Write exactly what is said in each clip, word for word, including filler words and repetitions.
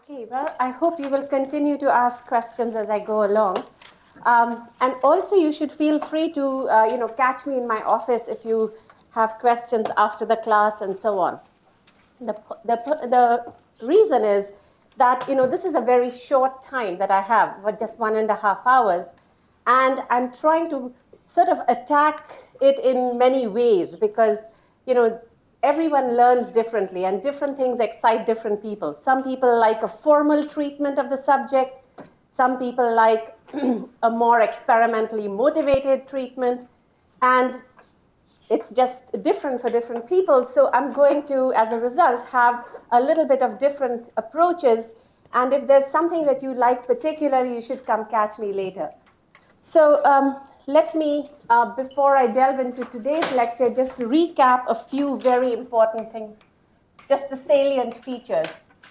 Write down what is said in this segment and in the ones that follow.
Okay, well, I hope you will continue to ask questions as I go along. Um, and also, you should feel free to, uh, you know, catch me in my office if you have questions after the class and so on. The, the, the reason is that, you know, this is a very short time that I have, for just one and a half hours. And I'm trying to sort of attack it in many ways because, you know, everyone learns differently and different things excite different people. Some people like a formal treatment of the subject. Some people like a more experimentally motivated treatment. And it's just different for different people. So I'm going to, as a result, have a little bit of different approaches. And if there's something that you like particularly, you should come catch me later. So um, let me, uh, before I delve into today's lecture, just recap a few very important things, just the salient features.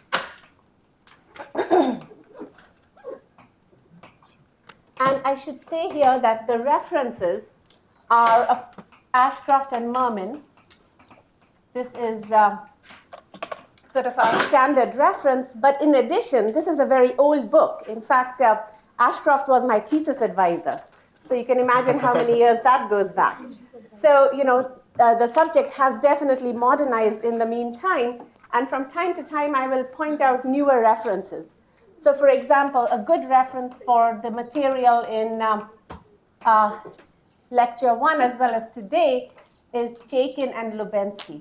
And I should say here that the references are of Ashcroft and Mermin. This is uh, sort of our standard reference. But in addition, this is a very old book. In fact, uh, Ashcroft was my thesis advisor. So you can imagine how many years that goes back. So, you know, uh, the subject has definitely modernized in the meantime. And from time to time, I will point out newer references. So, for example, a good reference for the material in um, uh, lecture one as well as today is Chaikin and Lubensky.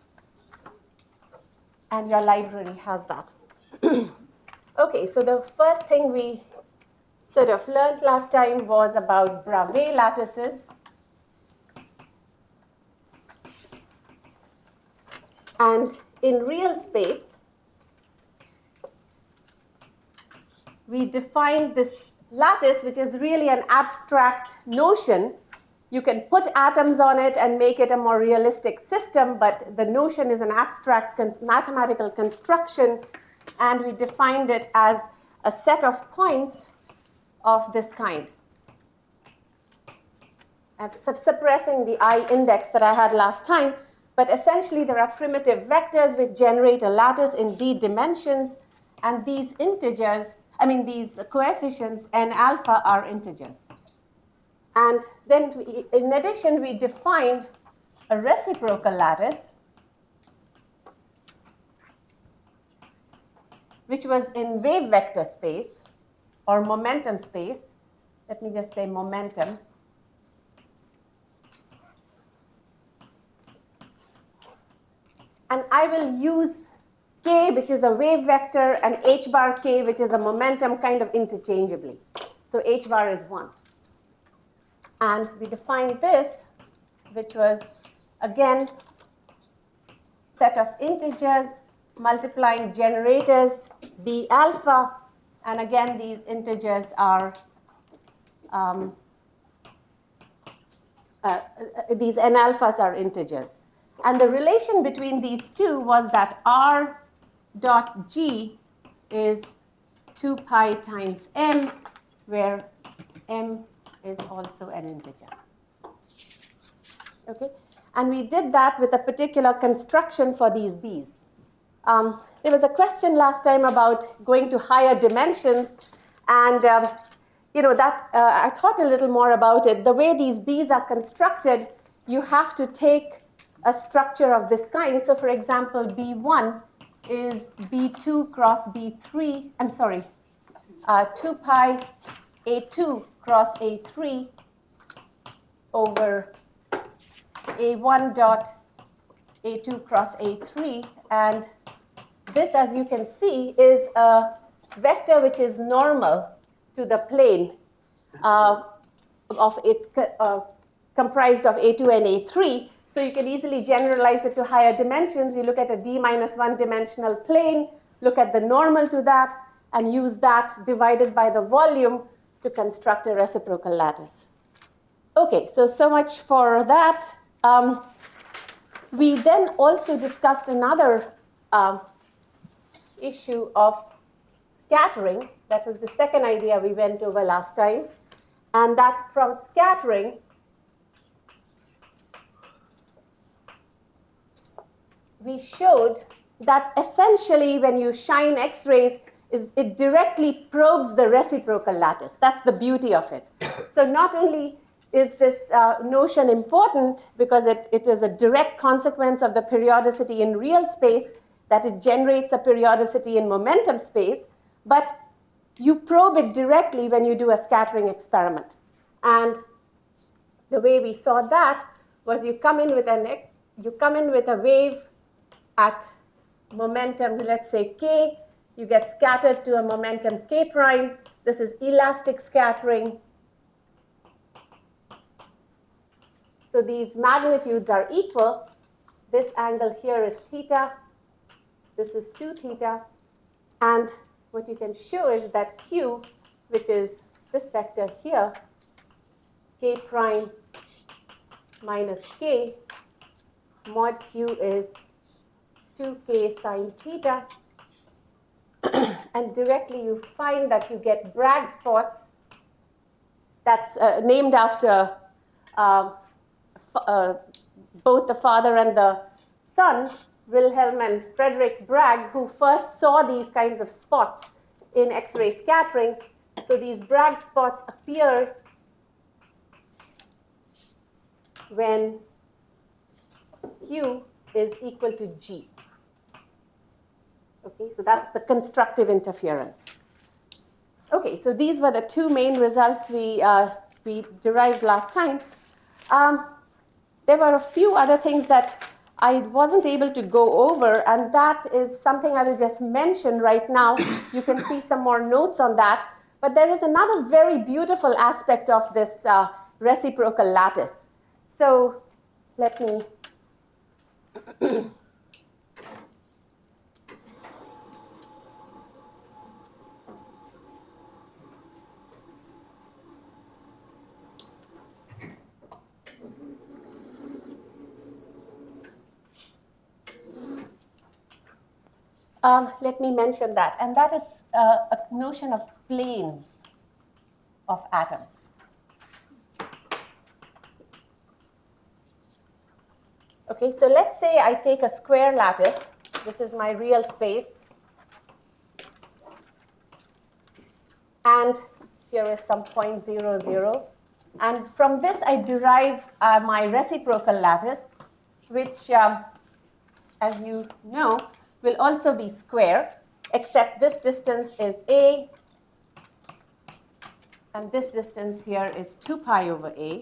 And your library has that. Okay, so the first thing we sort of learned last time was about Bravais lattices. And in real space, we defined this lattice, which is really an abstract notion. You can put atoms on it and make it a more realistic system, but the notion is an abstract cons- mathematical construction, and we defined it as a set of points of this kind. I'm suppressing the I index that I had last time, but essentially there are primitive vectors which generate a lattice in d dimensions, and these integers, I mean these coefficients n alpha are integers. And then we, in addition, we defined a reciprocal lattice, which was in wave vector space or momentum space. Let me just say momentum. And I will use k, which is a wave vector, and h bar k, which is a momentum, kind of interchangeably. So h bar is one. And we defined this, which was, again, set of integers multiplying generators d alpha. And again, these integers are, um, uh, uh, these n alphas are integers. And the relation between these two was that r dot g is two pi times m, where m is also an integer. Okay? And we did that with a particular construction for these b's. Um, there was a question last time about going to higher dimensions, and um, you know that uh, I thought a little more about it. The way these b's are constructed, you have to take a structure of this kind. So, for example, b one is b two cross b three. I'm sorry, uh, two pi a two cross a three over a one dot a two cross a three. And this, as you can see, is a vector which is normal to the plane uh, of it, uh, comprised of a two and a three. So you can easily generalize it to higher dimensions. You look at a d minus one dimensional plane, look at the normal to that, and use that divided by the volume to construct a reciprocal lattice. Okay, so so much for that. Um, we then also discussed another uh, issue of scattering. That was the second idea we went over last time. And that from scattering, we showed that essentially when you shine X-rays, is it directly probes the reciprocal lattice. That's the beauty of it. So not only is this uh, notion important because it, it is a direct consequence of the periodicity in real space, that it generates a periodicity in momentum space, but you probe it directly when you do a scattering experiment. And the way we saw that was you come in with an you come in with a wave at momentum, let's say k, you get scattered to a momentum k prime. This is elastic scattering. So these magnitudes are equal. This angle here is theta. This is two theta. And what you can show is that q, which is this vector here, k prime minus k, mod q is two k sine theta. And directly you find that you get Bragg spots. That's uh, named after uh, uh, both the father and the son, Wilhelm and Frederick Bragg, who first saw these kinds of spots in X-ray scattering. So these Bragg spots appear when Q is equal to G. Okay, so that's the constructive interference. Okay, so these were the two main results we, uh, we derived last time. Um, there were a few other things that I wasn't able to go over, and that is something I will just mention right now. You can see some more notes on that. But there is another very beautiful aspect of this uh, reciprocal lattice. So let me Um, let me mention that. And that is uh, a notion of planes of atoms. Okay, so let's say I take a square lattice. This is my real space. And here is some point zero zero. And from this, I derive uh, my reciprocal lattice, which, um, as you know, will also be square, except this distance is a, and this distance here is two pi over a.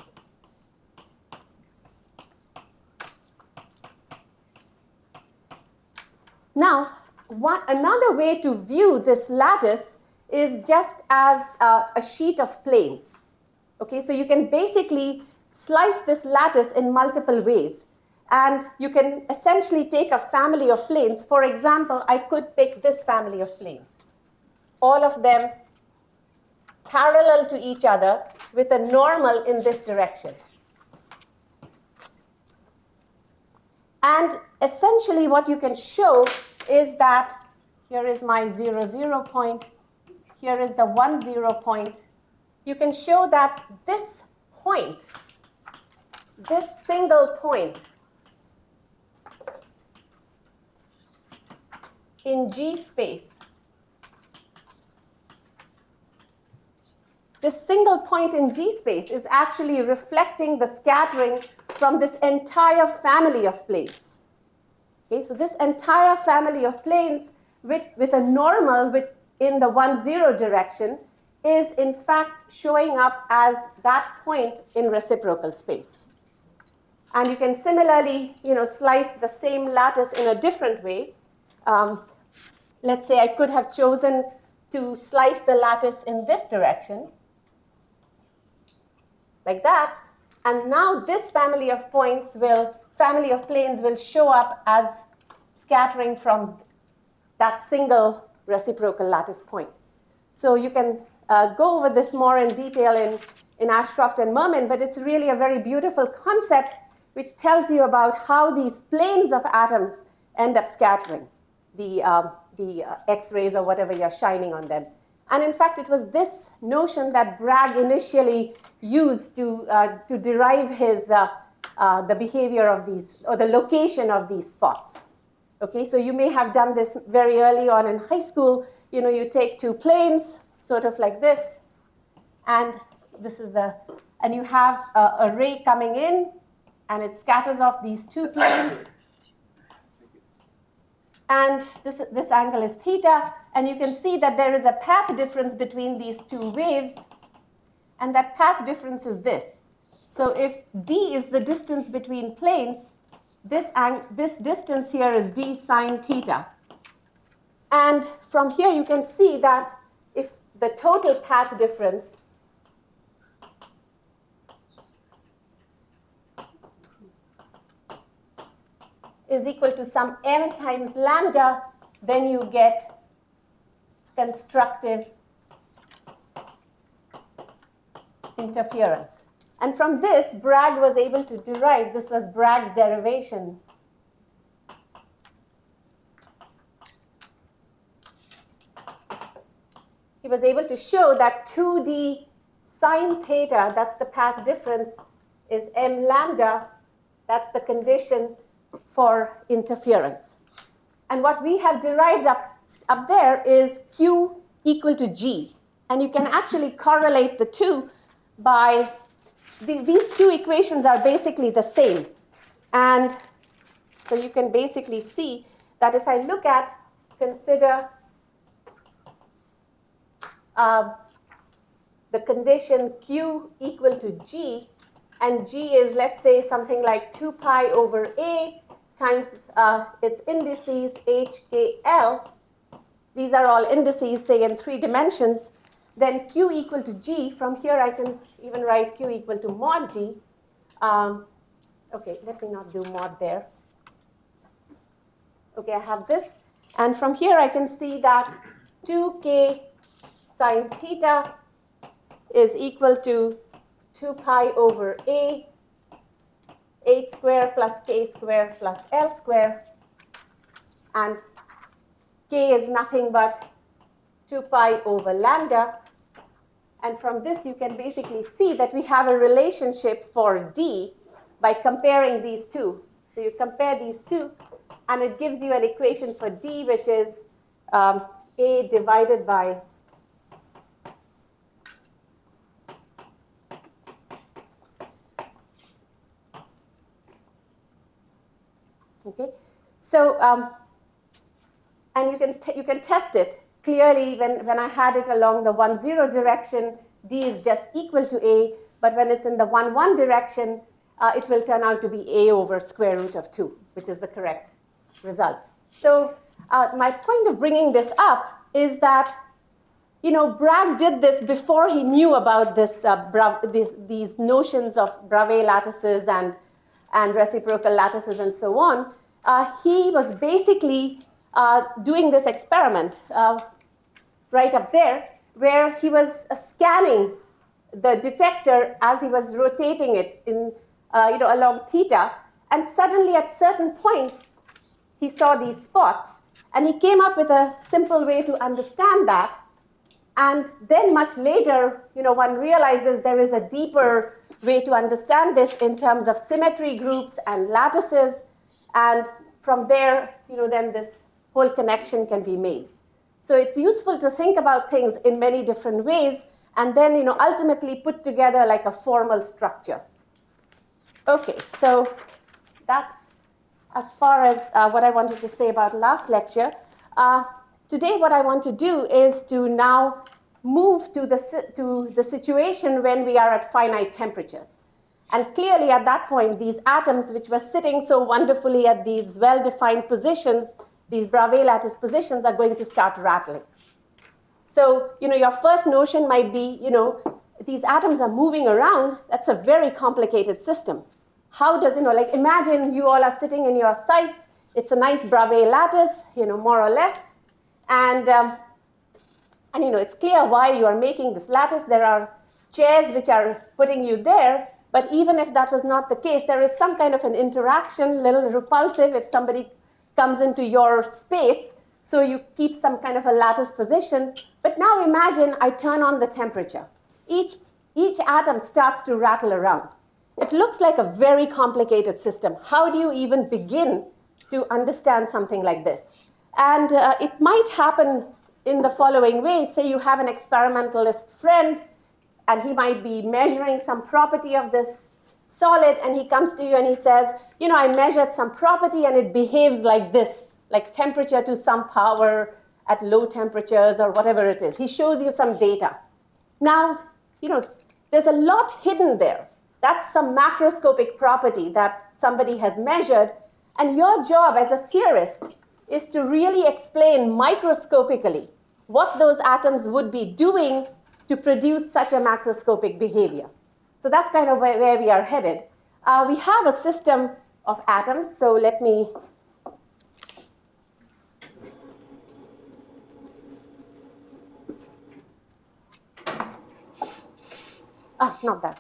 Now, one, another way to view this lattice is just as uh, a sheet of planes. Okay, so you can basically slice this lattice in multiple ways. And you can essentially take a family of planes. For example, I could pick this family of planes, all of them parallel to each other with a normal in this direction. And essentially what you can show is that here is my zero, zero point, here is the one, zero point. You can show that this point, this single point, in G space, this single point in G space is actually reflecting the scattering from this entire family of planes. Okay, so this entire family of planes with, with a normal with, in the one, zero direction is in fact showing up as that point in reciprocal space. And you can similarly, you know, slice the same lattice in a different way. Um, Let's say I could have chosen to slice the lattice in this direction, like that. And now this family of points will, family of planes will show up as scattering from that single reciprocal lattice point. So you can uh, go over this more in detail in, in Ashcroft and Mermin, but it's really a very beautiful concept which tells you about how these planes of atoms end up scattering the um, the uh, X-rays or whatever you're shining on them. And in fact, it was this notion that Bragg initially used to, uh, to derive his, uh, uh, the behavior of these, or the location of these spots. Okay, so you may have done this very early on in high school you know, you take two planes, sort of like this, and this is the, and you have a, a ray coming in, and it scatters off these two planes. And this, this angle is theta, and you can see that there is a path difference between these two waves, and that path difference is this. So if d is the distance between planes, this, this distance here is d sine theta. And from here you can see that if the total path difference is equal to some m times lambda, then you get constructive interference. And from this, Bragg was able to derive, this was Bragg's derivation. He was able to show that two d sine theta, that's the path difference, is m lambda, that's the condition for interference. And what we have derived up, up there is Q equal to G. And you can actually correlate the two by, the, these two equations are basically the same. And so you can basically see that if I look at, consider uh, the condition Q equal to G, and G is, let's say, something like two pi over A times uh, its indices H, K, L. These are all indices, say, in three dimensions. Then Q equal to G, from here I can even write Q equal to mod G. Um, okay, let me not do mod there. Okay, I have this. And from here I can see that two K sine theta is equal to two pi over A, H square plus K square plus L square. And K is nothing but two pi over lambda. And from this, you can basically see that we have a relationship for D by comparing these two. So you compare these two, and it gives you an equation for D, which is um, A divided by okay. So um, and you can you can test it. Clearly, when, when I had it along the one, zero direction, D is just equal to A. But when it's in the one, one direction, uh, it will turn out to be A over square root of two, which is the correct result. So uh, my point of bringing this up is that, you know, Bragg did this before he knew about this, uh, Bra this, these notions of Bravais lattices and, and reciprocal lattices and so on. Uh, he was basically uh, doing this experiment. Uh, right up there, where he was uh, scanning the detector as he was rotating it in, uh, you know, along theta, and suddenly at certain points, he saw these spots, and he came up with a simple way to understand that. And then much later, you know, one realizes there is a deeper way to understand this in terms of symmetry groups and lattices, and from there, you know, then this whole connection can be made. So it's useful to think about things in many different ways, and then, you know, ultimately put together like a formal structure. Okay, so that's as far as uh, what I wanted to say about last lecture. Uh, today, what I want to do is to now move to the, to the situation when we are at finite temperatures. And clearly, at that point, these atoms, which were sitting so wonderfully at these well-defined positions, these Bravais lattice positions, are going to start rattling. So, you know, your first notion might be, you know, these atoms are moving around. That's a very complicated system. How does, you know, like imagine you all are sitting in your sites. It's a nice Bravais lattice, you know, more or less. And, um, and, you know, it's clear why you are making this lattice. There are chairs which are putting you there. But even if that was not the case, there is some kind of an interaction, little repulsive if somebody comes into your space, so you keep some kind of a lattice position. But now imagine I turn on the temperature. Each, each atom starts to rattle around. It looks like a very complicated system. How do you even begin to understand something like this? And uh, it might happen in the following way. Say you have an experimentalist friend, and he might be measuring some property of this solid, and he comes to you and he says, you know, I measured some property and it behaves like this, like temperature to some power at low temperatures or whatever it is. He shows you some data. Now, you know, there's a lot hidden there. That's some macroscopic property that somebody has measured, and your job as a theorist is to really explain microscopically what those atoms would be doing to produce such a macroscopic behavior. So that's kind of where, where we are headed. Uh, we have a system of atoms, so let me ah, not that.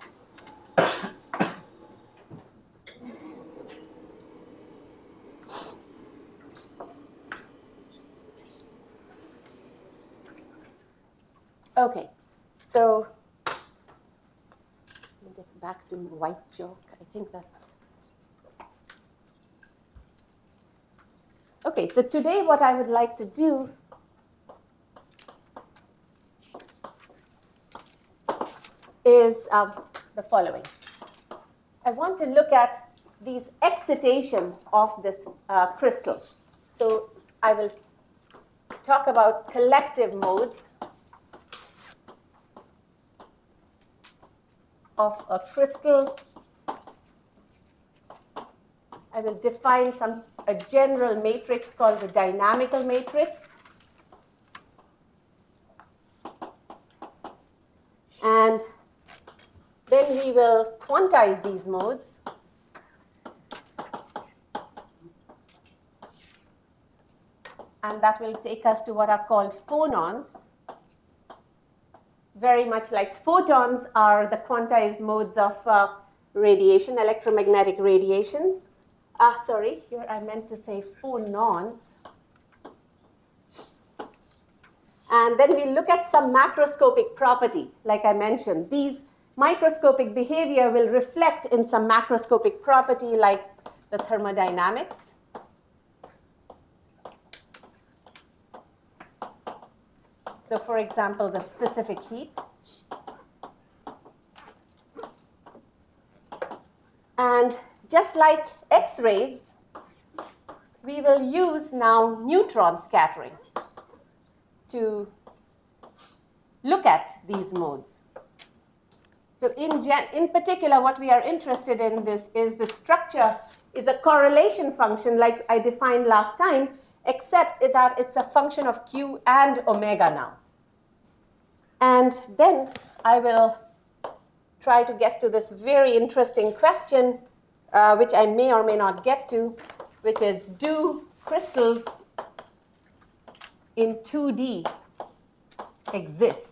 Okay, so let me get back to white chalk. I think that's okay. So today, what I would like to do is um, the following. I want to look at these excitations of this uh, crystal. So I will talk about collective modes of a crystal. I will define some a general matrix called the dynamical matrix. And then we will quantize these modes. And that will take us to what are called phonons. Very much like photons are the quantized modes of uh, radiation, electromagnetic radiation. Ah, sorry, here I meant to say phonons. And then we look at some macroscopic property, like I mentioned. These microscopic behavior will reflect in some macroscopic property like the thermodynamics. So for example, the specific heat. And just like X-rays, we will use now neutron scattering to look at these modes. So in, gen in particular, what we are interested in this is the structure is a correlation function like I defined last time, except that it's a function of Q and omega now. And then I will try to get to this very interesting question, uh, which I may or may not get to, which is, do crystals in two D exist?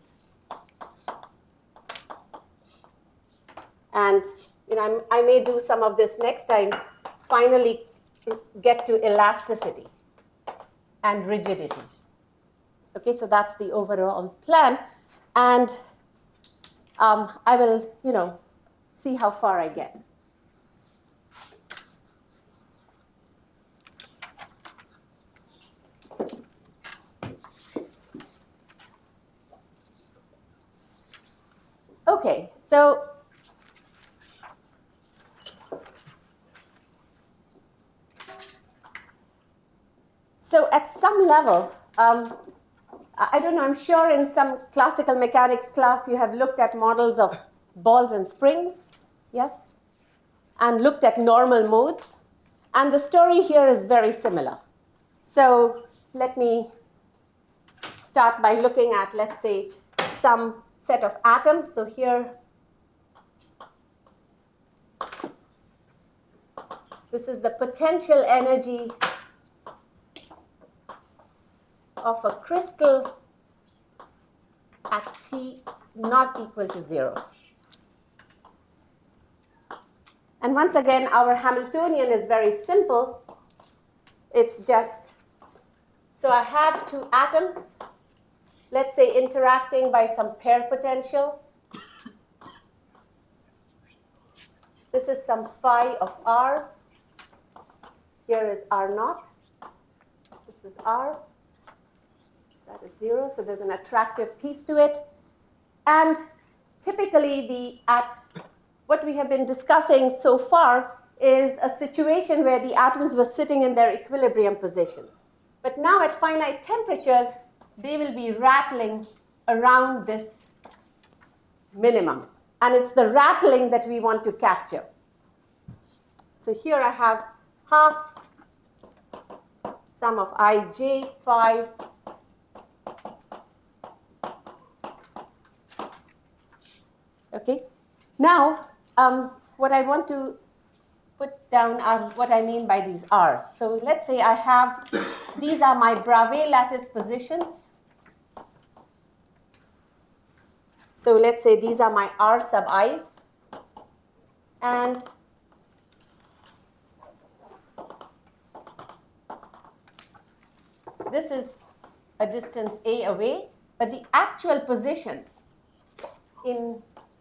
And you know, I'm, I may do some of this next time, finally get to elasticity and rigidity. Okay, so that's the overall plan. And um, I will, you know, see how far I get. Okay, so so at some level, um, I don't know, I'm sure in some classical mechanics class you have looked at models of balls and springs, yes? And looked at normal modes. And the story here is very similar. So let me start by looking at, let's say, some set of atoms. So here, this is the potential energy of a crystal at T not equal to zero. And once again, our Hamiltonian is very simple. It's just, so I have two atoms, let's say interacting by some pair potential. This is some phi of R. Here is R naught. This is R. That is zero, so there's an attractive piece to it. And typically, the at what we have been discussing so far is a situation where the atoms were sitting in their equilibrium positions. But now at finite temperatures, they will be rattling around this minimum. And it's the rattling that we want to capture. So here I have half sum of ij phi okay. Now, um, what I want to put down are what I mean by these R's. So let's say I have, these are my Bravais lattice positions. So let's say these are my R sub i's. And this is a distance a away, but the actual positions in,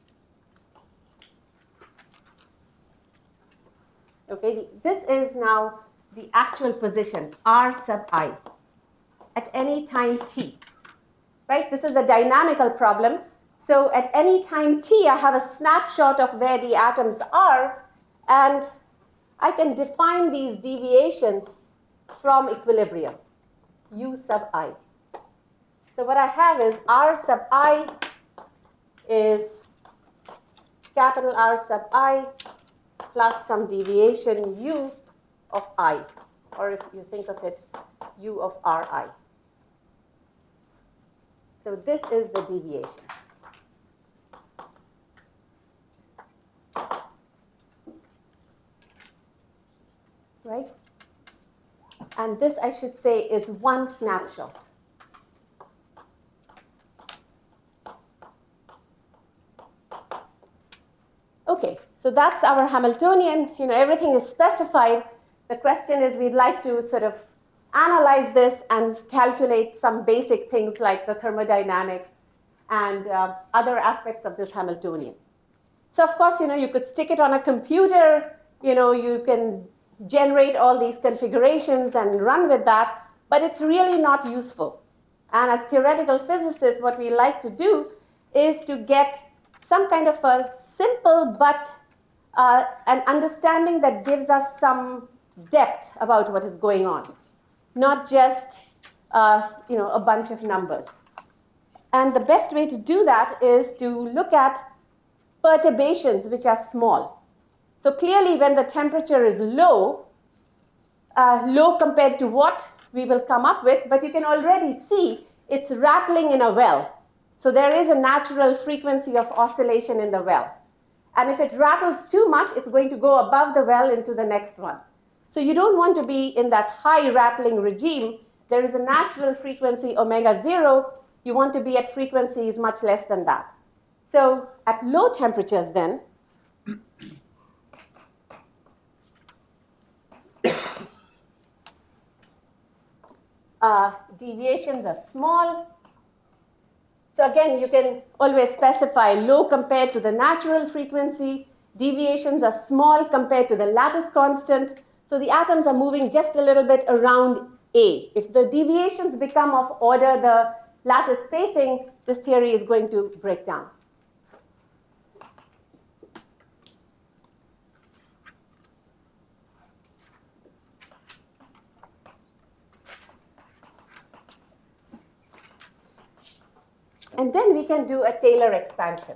okay, the, this is now the actual position, R sub I, at any time t, right? This is a dynamical problem. So at any time t, I have a snapshot of where the atoms are, and I can define these deviations from equilibrium, u sub I. So what I have is R sub I is capital R sub I plus some deviation u of I, or if you think of it, u of Ri. So this is the deviation. Right? And this, I should say, is one snapshot. Okay, so that's our Hamiltonian. You know, everything is specified. The question is, we'd like to sort of analyze this and calculate some basic things like the thermodynamics and uh, other aspects of this Hamiltonian. So, of course, you know, you could stick it on a computer. You know, you can generate all these configurations and run with that, but it's really not useful. And as theoretical physicists, what we like to do is to get some kind of a simple but uh, an understanding that gives us some depth about what is going on, not just uh, you know, a bunch of numbers. And the best way to do that is to look at perturbations which are small. So clearly, when the temperature is low, uh, low compared to what we will come up with, but you can already see it's rattling in a well. So there is a natural frequency of oscillation in the well. And if it rattles too much, it's going to go above the well into the next one. So you don't want to be in that high rattling regime. There is a natural frequency, omega zero. You want to be at frequencies much less than that. So at low temperatures then, uh, deviations are small. So again, you can always specify low compared to the natural frequency. Deviations are small compared to the lattice constant. So the atoms are moving just a little bit around A. If the deviations become of order the lattice spacing, this theory is going to break down. And then we can do a Taylor expansion.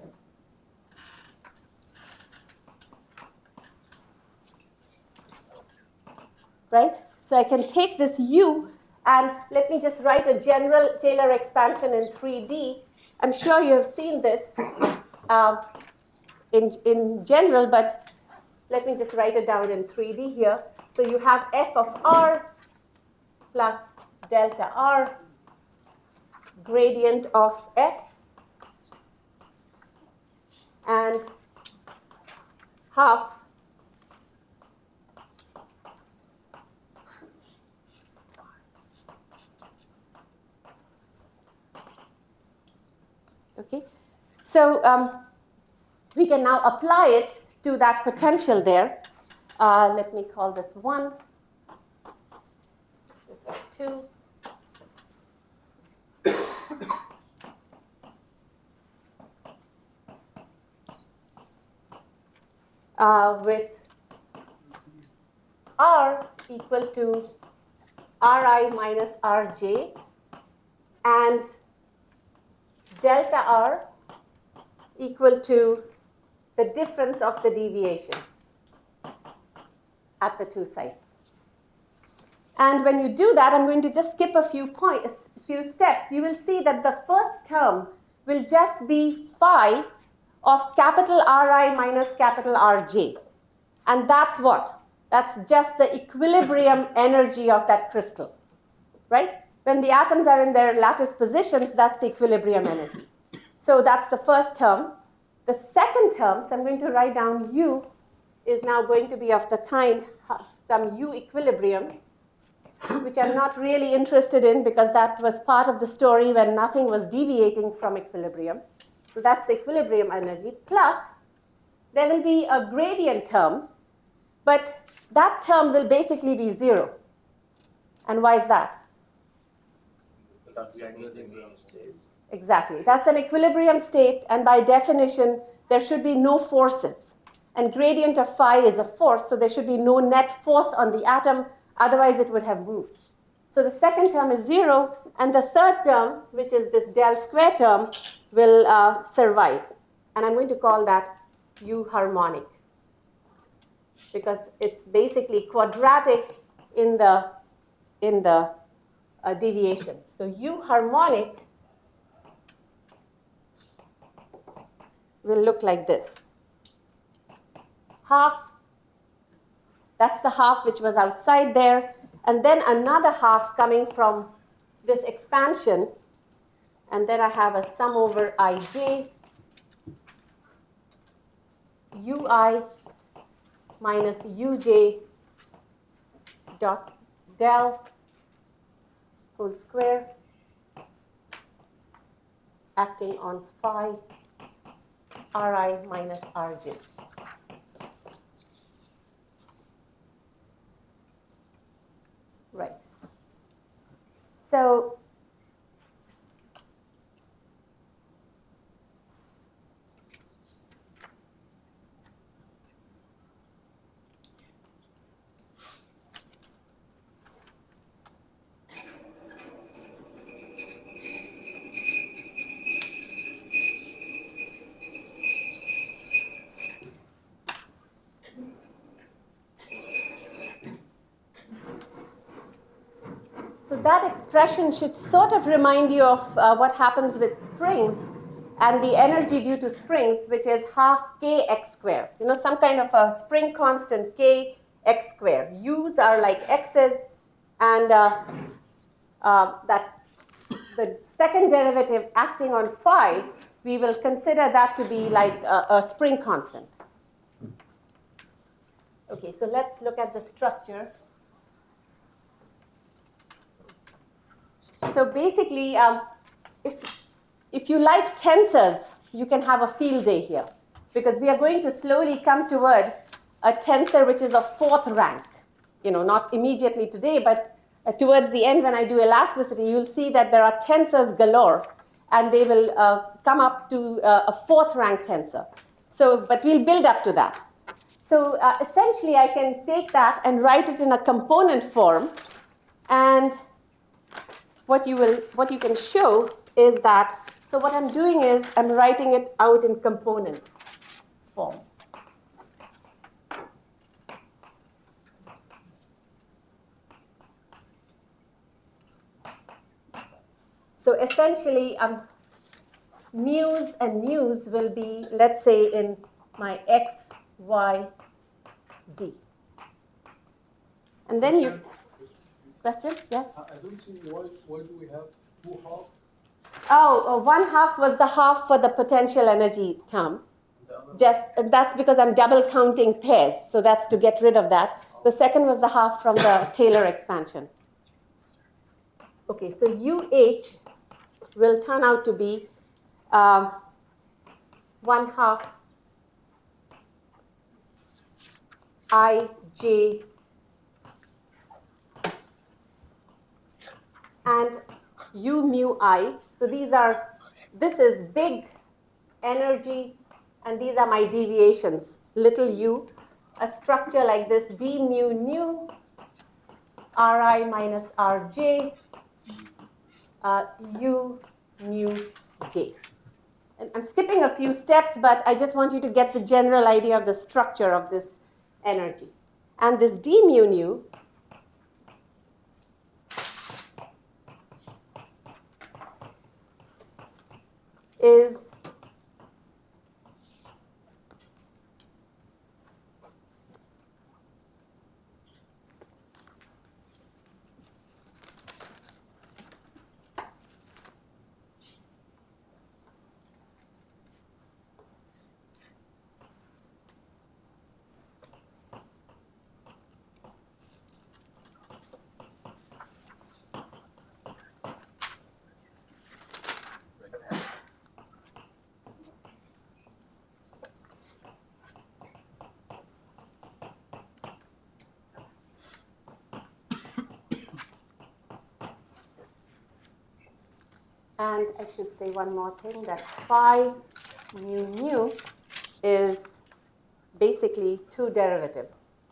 Right? So I can take this U, and let me just write a general Taylor expansion in three D. I'm sure you have seen this uh, in, in general, but let me just write it down in three D here. So you have f of r plus delta r, gradient of f, and half okay. So um, we can now apply it to that potential there. Uh, let me call this one. This is two. uh, with R equal to Ri minus Rj and delta R equal to the difference of the deviations at the two sites. And when you do that, I'm going to just skip a few points, a few steps. You will see that the first term will just be phi of capital Ri minus capital Rj. And that's what? That's just the equilibrium energy of that crystal, right? When the atoms are in their lattice positions, that's the equilibrium energy. So that's the first term. The second term, so I'm going to write down U, is now going to be of the kind, some U equilibrium, which I'm not really interested in because that was part of the story when nothing was deviating from equilibrium. So that's the equilibrium energy. Plus, there will be a gradient term, but that term will basically be zero. And why is that? Exactly. That's an equilibrium state, and by definition, there should be no forces. And gradient of phi is a force, so there should be no net force on the atom, otherwise it would have moved. So the second term is zero, and the third term, which is this del square term, will uh, survive. And I'm going to call that U harmonic, because it's basically quadratic in the, in the uh, deviations. So U harmonic will look like this. Half, that's the half which was outside there, and then another half coming from this expansion, and then I have a sum over Ij, Ui minus Uj dot del whole square acting on phi Ri minus Rj. Right. So So that expression should sort of remind you of uh, what happens with springs and the energy due to springs, which is half kx squared. You know, some kind of a spring constant k x squared. U's are like x's, and uh, uh, that the second derivative acting on phi, we will consider that to be like a, a spring constant. Okay, so let's look at the structure. So basically, um, if, if you like tensors, you can have a field day here, because we are going to slowly come toward a tensor which is of fourth rank. You know, not immediately today, but uh, towards the end when I do elasticity, you'll see that there are tensors galore, and they will uh, come up to uh, a fourth rank tensor. So, but we'll build up to that. So uh, essentially, I can take that and write it in a component form, and what you will, what you can show is that, so what I'm doing is I'm writing it out in component form. So essentially, um, mu's and mu's will be, let's say, in my x, y, z. And then you... Question? Yes? I don't see why, why do we have two halves? Oh, uh, one half was the half for the potential energy term. Just, that's because I'm double counting pairs, so that's to get rid of that. The second was the half from the Taylor expansion. Okay, so U H will turn out to be uh, one half I J and U mu I. So these are, this is big energy, and these are my deviations, little u, a structure like this, d mu nu, ri minus rj, uh, u nu j. And I'm skipping a few steps, but I just want you to get the general idea of the structure of this energy. And this d mu nu is and I should say one more thing, that phi mu nu is basically two derivatives.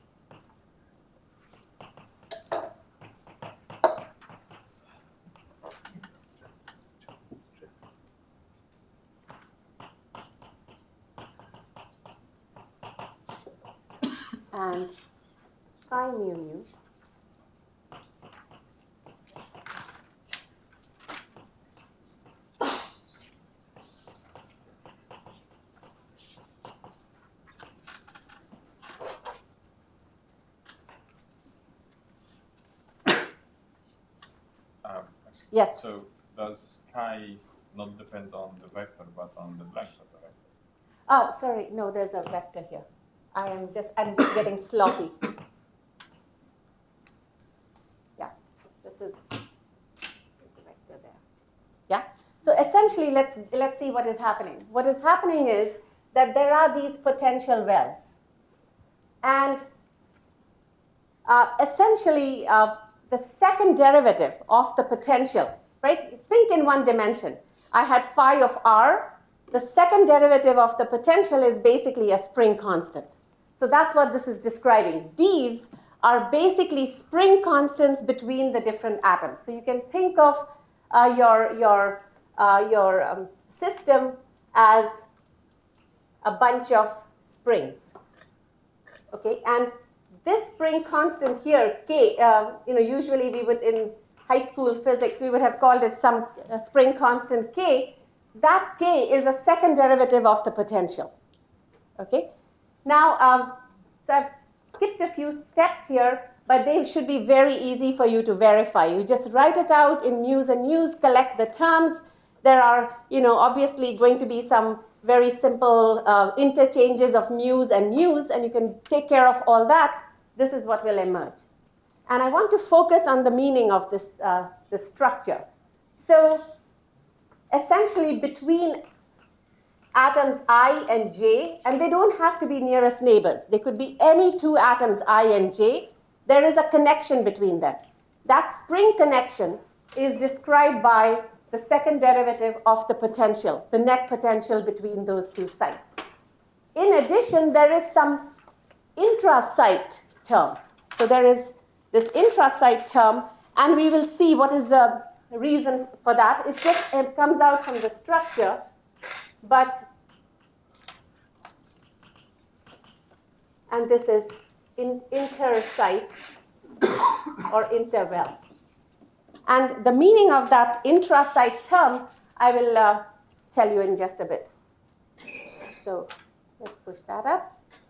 And phi mu nu Yes. So does chi not depend on the vector, but on the blank vector, right? Oh, sorry. No, there's a vector here. I am just, I'm just getting sloppy. Yeah, this is, there's a vector there. Yeah. So essentially, let's let's see what is happening. What is happening is that there are these potential wells, and uh, essentially. Uh, The second derivative of the potential, right? Think in one dimension. I had phi of r. The second derivative of the potential is basically a spring constant. So that's what this is describing. D's are basically spring constants between the different atoms. So you can think of uh, your, your, uh, your um, system as a bunch of springs. Okay, and this spring constant here, K, uh, you know, usually we would, in high school physics, we would have called it some uh, spring constant K. That K is a second derivative of the potential. Okay? Now, um, so I've skipped a few steps here, but they should be very easy for you to verify. You just write it out in mu's and u's, collect the terms. There are, you know, obviously going to be some very simple uh, interchanges of mu's and nu's, and you can take care of all that. This is what will emerge. And I want to focus on the meaning of this, uh, this structure. So essentially between atoms I and J, and they don't have to be nearest neighbors. They could be any two atoms I and J. There is a connection between them. That spring connection is described by the second derivative of the potential, the net potential between those two sites. In addition, there is some intra-site term. So there is this intra-site term, and we will see what is the reason for that. It just it comes out from the structure, but, and this is in inter-site or interval. And the meaning of that intra-site term, I will uh, tell you in just a bit. So let's push that up.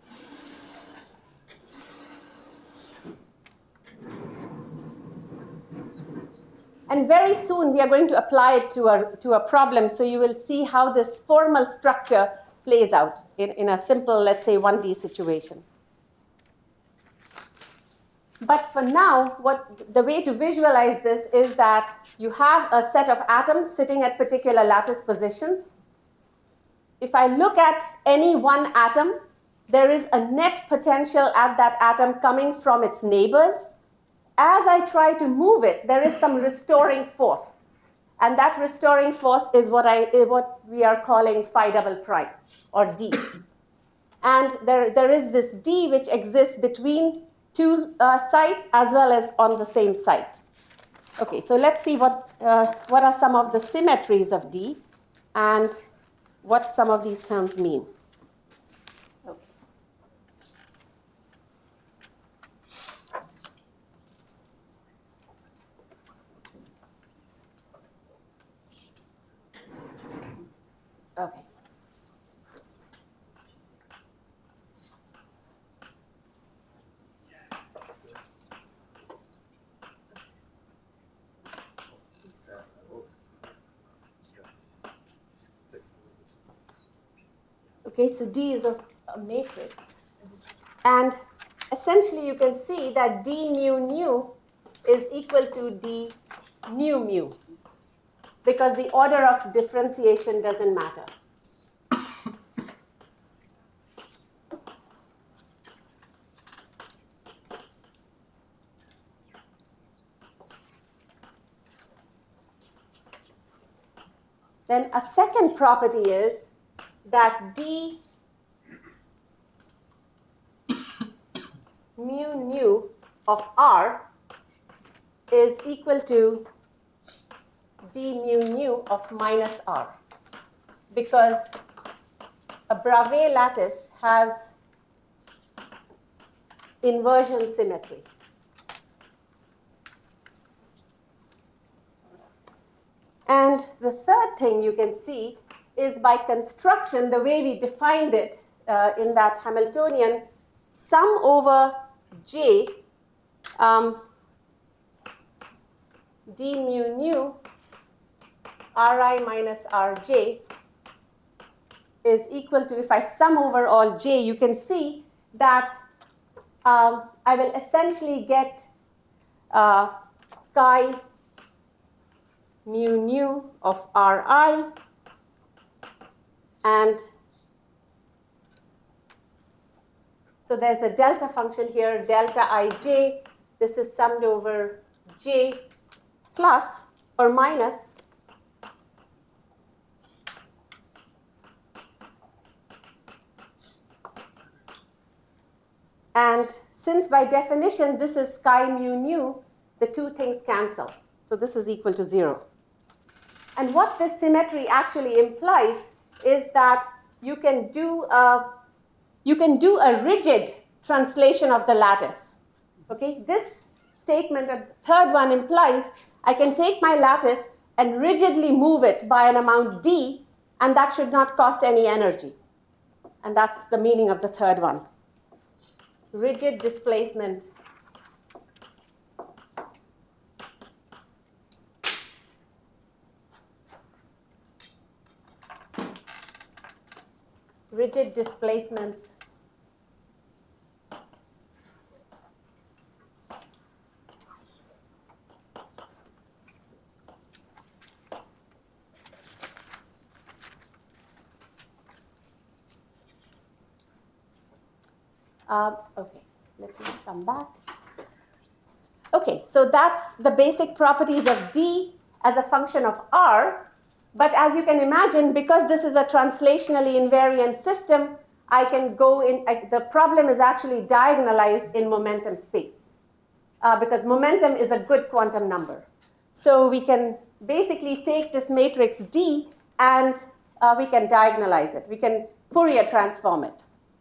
And very soon we are going to apply it to a, to a problem, so you will see how this formal structure plays out in, in a simple, let's say, one D situation. But for now, what, the way to visualize this is that you have a set of atoms sitting at particular lattice positions. If I look at any one atom, there is a net potential at that atom coming from its neighbors. As I try to move it, there is some restoring force. And that restoring force is what, I, what we are calling phi double prime, or D. And there, there is this D which exists between two uh, sites as well as on the same site. Okay, so let's see what, uh, what are some of the symmetries of D and what some of these terms mean. Okay. Okay. Okay, so D is a, a matrix. And essentially you can see that D mu nu is equal to D nu mu because the order of differentiation doesn't matter. Then a second property is that D mu nu of R is equal to D mu nu of minus R because a Bravais lattice has inversion symmetry. And the third thing you can see is by construction, the way we defined it uh, in that Hamiltonian, sum over J um, d mu nu Ri minus Rj is equal to, if I sum over all J, you can see that um, I will essentially get uh, chi mu nu of Ri and so there's a delta function here, delta Ij. This is summed over J plus or minus and since by definition this is chi mu nu, the two things cancel. So this is equal to zero. And what this symmetry actually implies is that you can do a, you can do a rigid translation of the lattice. Okay, this statement, the third one, implies I can take my lattice and rigidly move it by an amount d, and that should not cost any energy. And that's the meaning of the third one. Rigid displacement rigid displacements uh, okay, let me come back. Okay, so that's the basic properties of D as a function of R. But as you can imagine, because this is a translationally invariant system, I can go in, I, the problem is actually diagonalized in momentum space uh, because momentum is a good quantum number. So we can basically take this matrix D and uh, we can diagonalize it. We can Fourier transform it.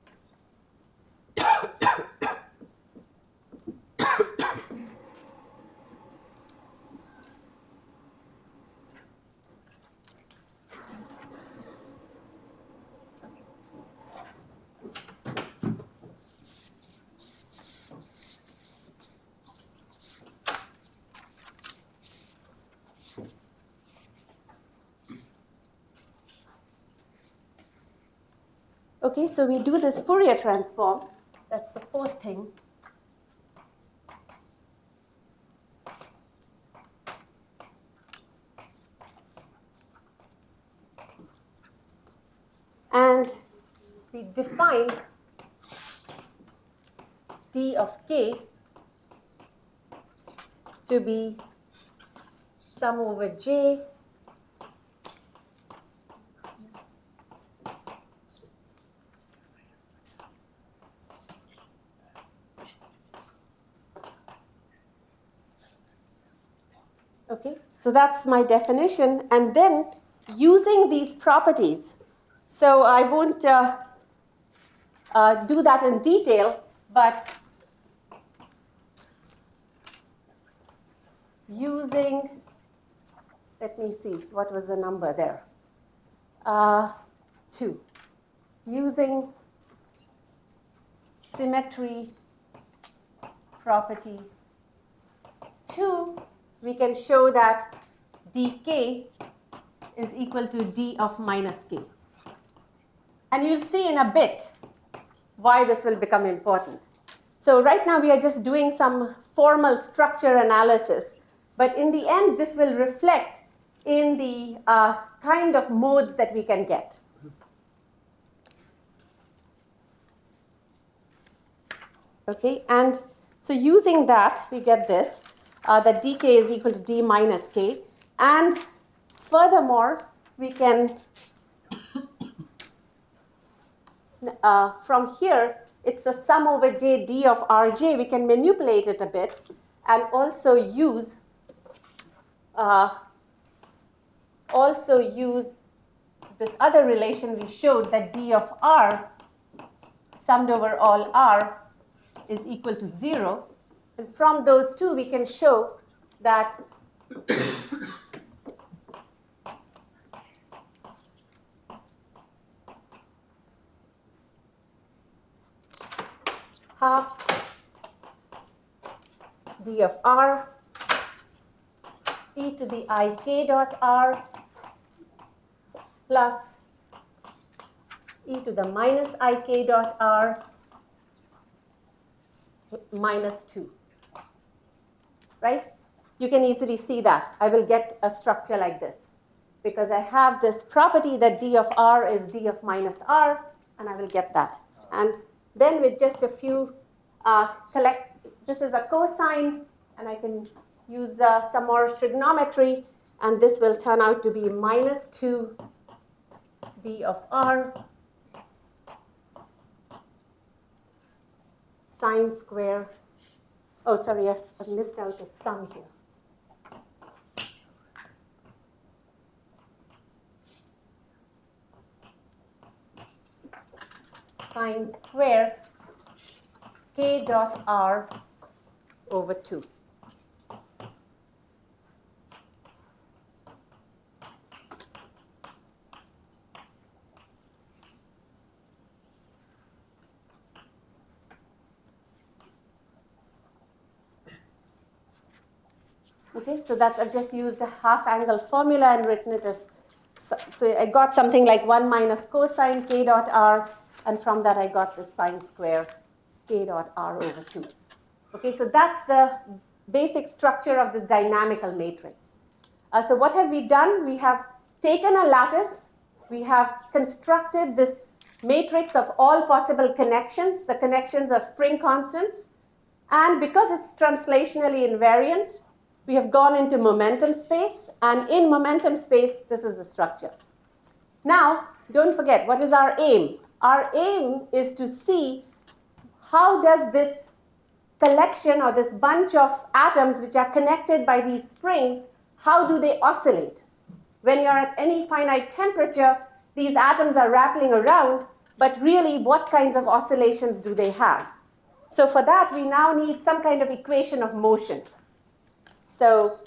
Okay, so we do this Fourier transform. That's the fourth thing. And we define D of k to be sum over J Okay, so that's my definition. And then using these properties, so I won't uh, uh, do that in detail, but using, let me see, what was the number there? Uh, two. Using symmetry property two, we can show that dk is equal to d of minus k. And you'll see in a bit why this will become important. So right now we are just doing some formal structure analysis, but in the end this will reflect in the uh, kind of modes that we can get. Okay, and so using that we get this, uh, that dk is equal to d minus k, and furthermore we can uh, from here it's a sum over j d of rj. We can manipulate it a bit and also use uh, also use this other relation we showed, that d of r summed over all r is equal to zero. And from those two we can show that half d of r e to the I k dot r plus e to the minus I k dot r minus two. Right? You can easily see that. I will get a structure like this because I have this property that d of r is d of minus r, and I will get that. And then with just a few uh, collect, this is a cosine, and I can use uh, some more trigonometry, and this will turn out to be minus two d of r sine square. Oh, sorry, I've, I've missed out a sum here. Sine square k dot r over two. Okay, so that's, I've just used a half angle formula and written it as, so I got something like one minus cosine k dot r, and from that I got the sine square k dot r over two. Okay, so that's the basic structure of this dynamical matrix. Uh, so what have we done? We have taken a lattice, we have constructed this matrix of all possible connections. The connections are spring constants, and because it's translationally invariant, we have gone into momentum space, and in momentum space, this is the structure. Now, don't forget, what is our aim? Our aim is to see how does this collection or this bunch of atoms which are connected by these springs, how do they oscillate? When you're at any finite temperature, these atoms are rattling around, but really, what kinds of oscillations do they have? So for that, we now need some kind of equation of motion. So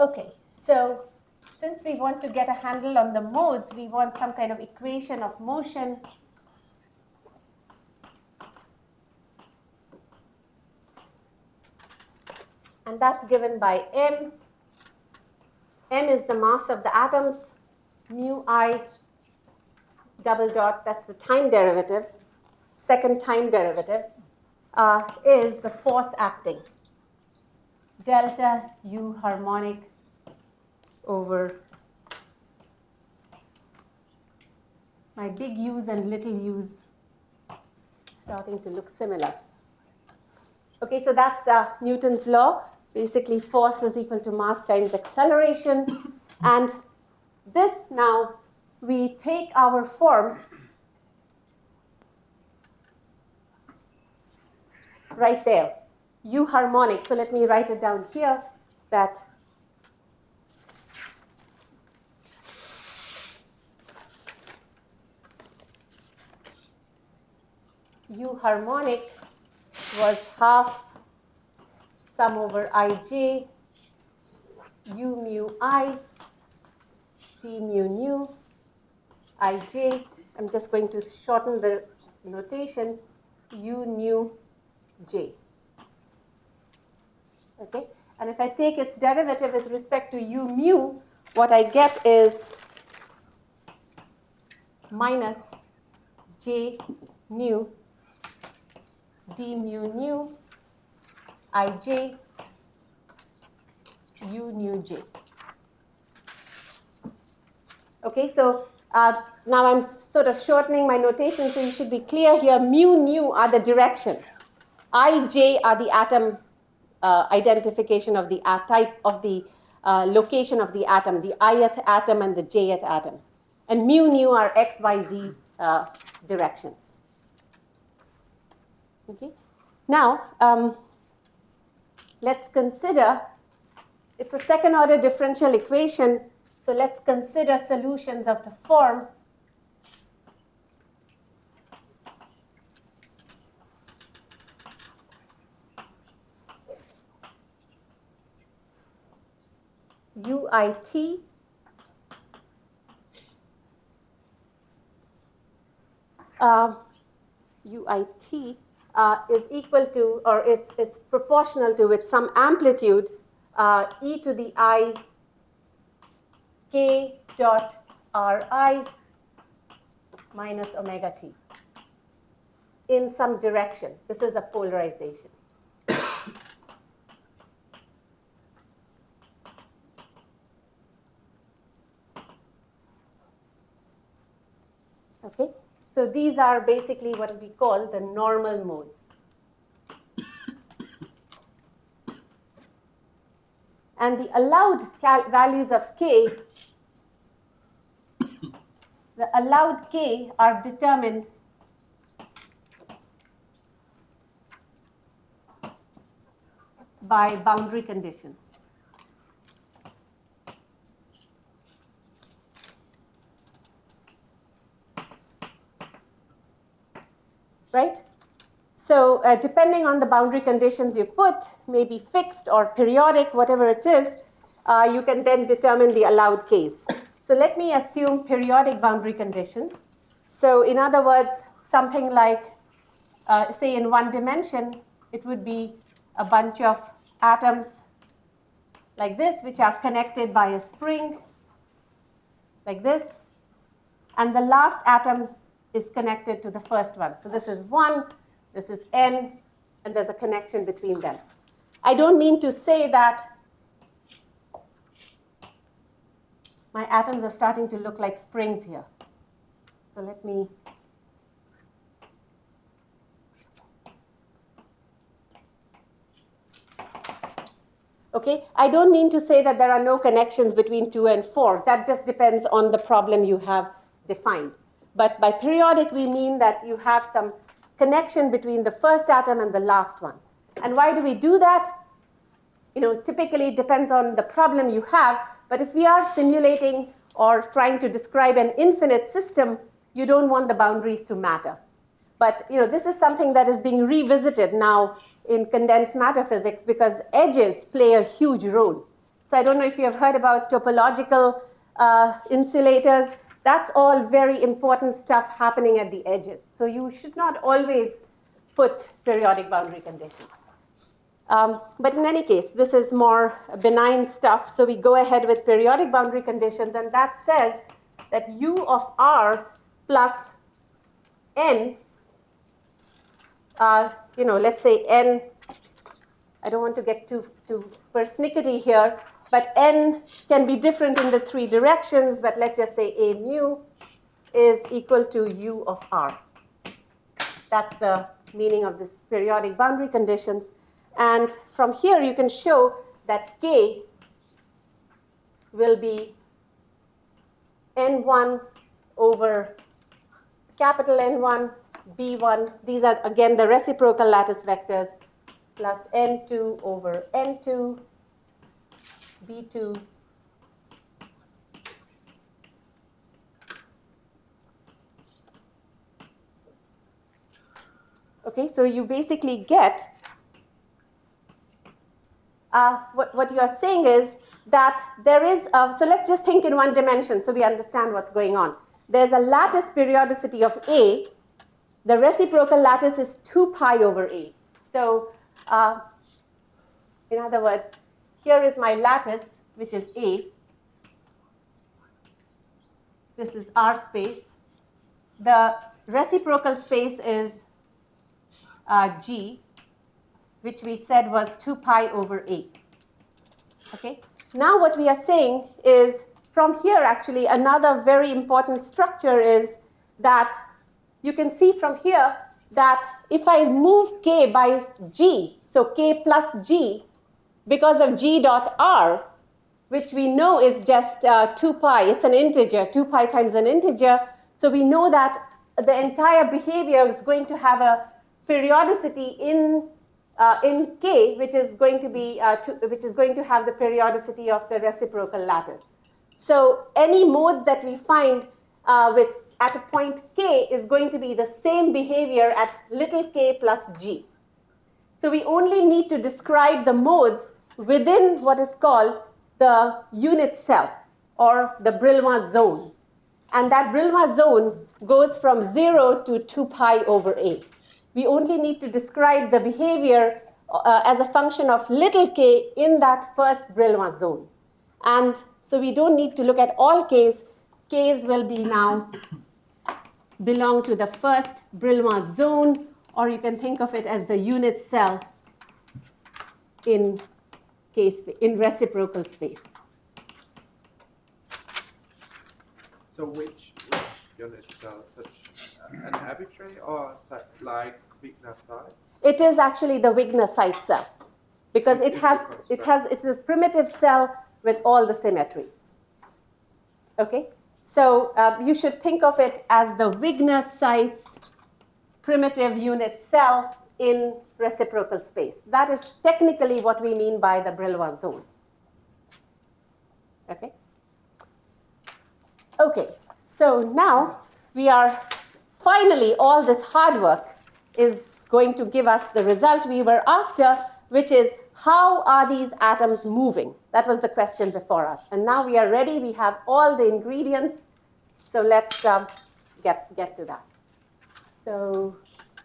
Okay, so since we want to get a handle on the modes, we want some kind of equation of motion. And that's given by m. M is the mass of the atoms, mu I double dot, that's the time derivative, second time derivative, uh, is the force acting. Delta U harmonic over my big U's and little u's starting to look similar. Okay, so that's uh, Newton's law. Basically, force is equal to mass times acceleration. And this now, we take our form right there, U harmonic. So let me write it down here, that U harmonic was half sum over ij, u mu I, d mu nu, ij. I'm just going to shorten the notation, u nu j. Okay, and if I take its derivative with respect to u mu, what I get is minus j nu d mu nu ij u nu j. Okay, so uh, now I'm sort of shortening my notation, so you should be clear here. Mu nu are the directions. Ij are the atom uh, identification of the uh, type of the uh, location of the atom, the ith atom and the jth atom. And mu nu are x, y, z uh, directions. Okay. Now, um, let's consider, it's a second order differential equation, so let's consider solutions of the form U I T uh, U I T Uh, is equal to, or it's, it's proportional to, with some amplitude, uh, e to the I k dot Ri minus omega t in some direction. This is a polarization. Okay. So these are basically what we call the normal modes. And the allowed values of k, the allowed k are determined by boundary conditions. Right? So uh, depending on the boundary conditions you put, maybe fixed or periodic, whatever it is, uh, you can then determine the allowed case. So let me assume periodic boundary condition. So in other words, something like, uh, say in one dimension, it would be a bunch of atoms like this, which are connected by a spring, like this. And the last atom is connected to the first one. So this is one, this is n, and there's a connection between them. I don't mean to say that my atoms are starting to look like springs here. So let me Okay, I don't mean to say that there are no connections between two and four. That just depends on the problem you have defined. But by periodic, we mean that you have some connection between the first atom and the last one. And why do we do that? You know, typically it depends on the problem you have. But if we are simulating or trying to describe an infinite system, you don't want the boundaries to matter. But you know, this is something that is being revisited now in condensed matter physics because edges play a huge role. So I don't know if you have heard about topological uh, insulators. That's all very important stuff happening at the edges. So you should not always put periodic boundary conditions. Um, but in any case, this is more benign stuff. So we go ahead with periodic boundary conditions, and that says that U of R plus N, uh, you know, let's say N, I don't want to get too, too persnickety here, but N can be different in the three directions, but let's just say A mu is equal to U of R. That's the meaning of this periodic boundary conditions. And from here, you can show that K will be N one over capital N one, B one. These are, again, the reciprocal lattice vectors, plus N two over N two, B two, okay, so you basically get Uh, what, what you are saying is that there is, a, so let's just think in one dimension so we understand what's going on. There's a lattice periodicity of A. The reciprocal lattice is two pi over A. So uh, in other words, here is my lattice, which is A. This is R space. The reciprocal space is uh, G, which we said was two pi over A. Okay? Now what we are saying is, from here actually, another very important structure is that you can see from here that if I move K by G, so K plus G, because of G dot R, which we know is just uh, two pi, it's an integer, two pi times an integer, so we know that the entire behavior is going to have a periodicity in Uh, in K, which is going to be, uh, to, which is going to have the periodicity of the reciprocal lattice. So any modes that we find uh, with at a point K is going to be the same behavior at little k plus G. So we only need to describe the modes within what is called the unit cell or the Brillouin zone. And that Brillouin zone goes from zero to two pi over A. We only need to describe the behavior uh, as a function of little k in that first Brillouin zone. And so we don't need to look at all k's. K's will be now belong to the first Brillouin zone, or you can think of it as the unit cell in, K in reciprocal space. So which, which unit cell? Such an arbitrary or like Wigner sites? It is actually the Wigner site cell because it has it has it's a primitive cell with all the symmetries. Okay, so uh, you should think of it as the Wigner sites primitive unit cell in reciprocal space. That is technically what we mean by the Brillouin zone. Okay. Okay. So now we are finally, all this hard work is going to give us the result we were after, which is how are these atoms moving? That was the question before us. And now we are ready. We have all the ingredients. So let's um, get, get to that. So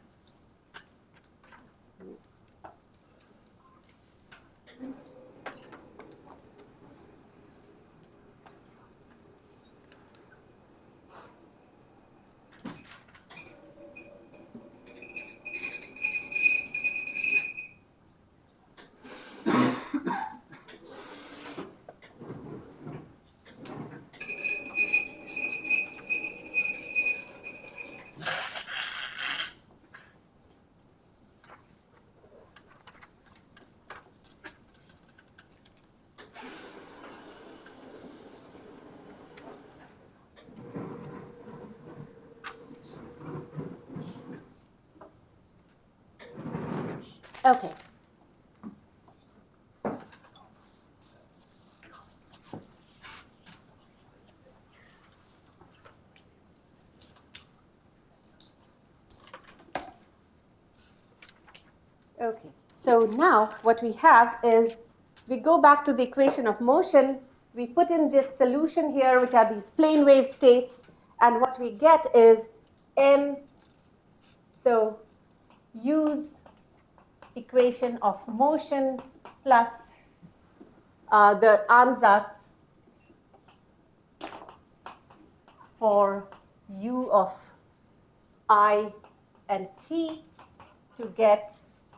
okay. Okay, so now what we have is we go back to the equation of motion. We put in this solution here, which are these plane wave states. And what we get is m, so use equation of motion plus uh, the ansatz for u of I and t to get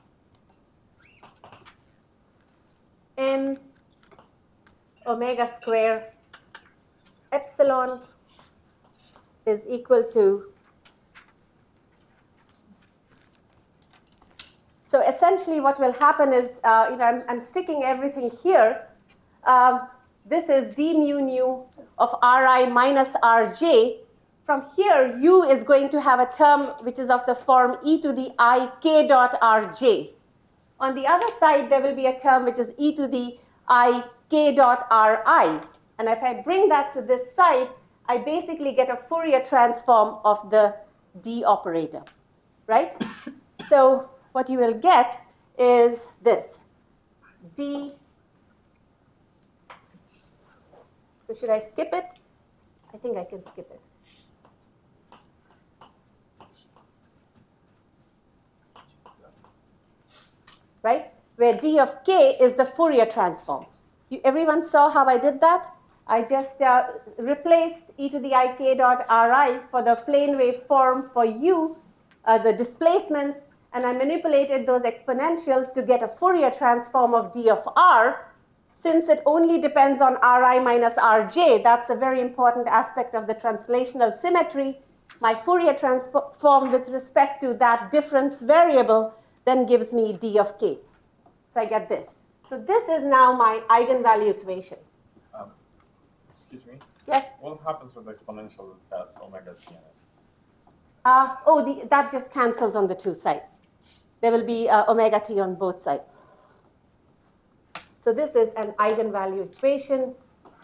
m omega square epsilon is equal to, so essentially what will happen is, uh, you know, I'm, I'm sticking everything here. Um, this is d mu nu of Ri minus Rj. From here, u is going to have a term which is of the form e to the I k dot Rj. On the other side, there will be a term which is e to the I k dot Ri. And if I bring that to this side, I basically get a Fourier transform of the d operator, right? So what you will get is this, d. So should I skip it? I think I can skip it. Right? Where d of k is the Fourier transform. You, everyone saw how I did that? I just uh, replaced e to the I k dot Ri for the plane wave form for u, uh, the displacements, and I manipulated those exponentials to get a Fourier transform of d of r. Since it only depends on Ri minus Rj, that's a very important aspect of the translational symmetry. My Fourier transform with respect to that difference variable then gives me d of k. So I get this. So this is now my eigenvalue equation. Um, excuse me? Yes? What happens with exponential that has omega t in it? Uh, oh, the, that just cancels on the two sides. There will be uh, omega t on both sides. So this is an eigenvalue equation.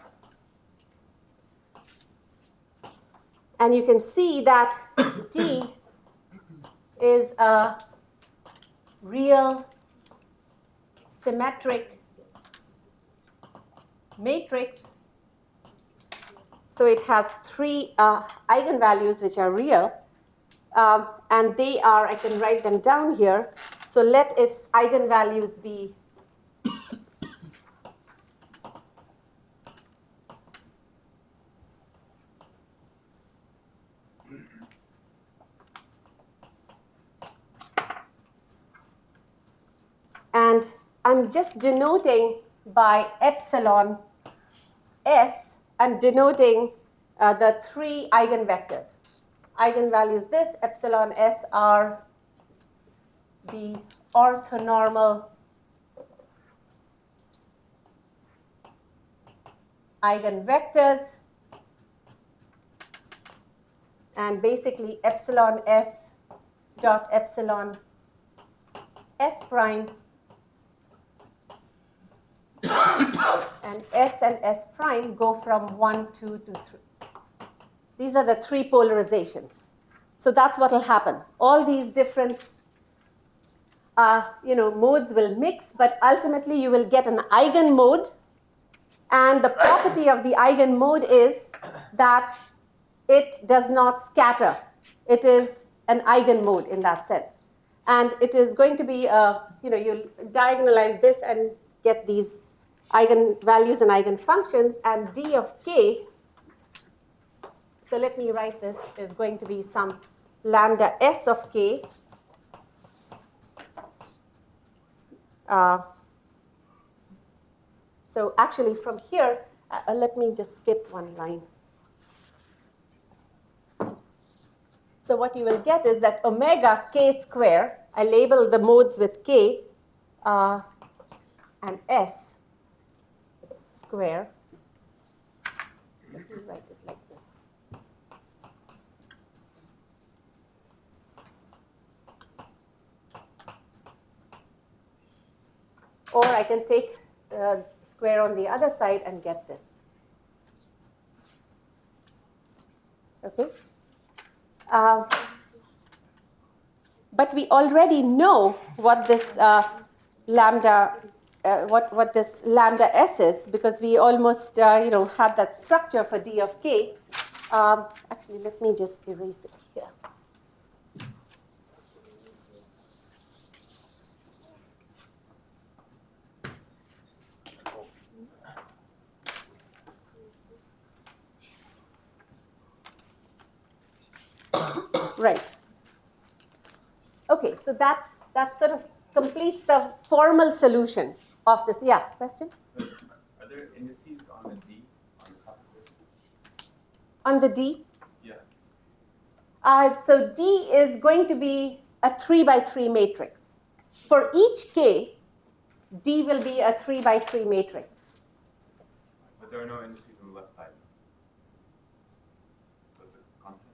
And you can see that D is a real symmetric matrix. So it has three uh, eigenvalues which are real. Um, and they are, I can write them down here. So let its eigenvalues be and I'm just denoting by epsilon s, I'm denoting uh, the three eigenvectors. Eigenvalues this, epsilon s are the orthonormal eigenvectors, and basically epsilon s dot epsilon s prime and s and s prime go from one, two to three. These are the three polarizations. So that's what will happen. All these different uh, you know, modes will mix, but ultimately you will get an eigenmode. And the property of the eigenmode is that it does not scatter. It is an eigenmode in that sense. And it is going to be, a, you know, you'll diagonalize this and get these eigenvalues and eigenfunctions, and d of k, so let me write this, is going to be some lambda s of k. Uh, so actually from here, uh, let me just skip one line. So what you will get is that omega k square, I label the modes with k uh, and s square. Let me write it like this. Or I can take uh, square on the other side and get this. Okay? Uh, but we already know what this uh, lambda uh, what, what this lambda s is, because we almost uh, you know, had that structure for d of k. Um, actually, let me just erase it here. Right. Okay, so that, that sort of completes the formal solution of this. Yeah, question? Are there indices on the D on the top of it? On the D? Yeah. Uh, so D is going to be a three by three matrix. For each k, D will be a three by three matrix. But there are no indices on the left side. So it's a constant.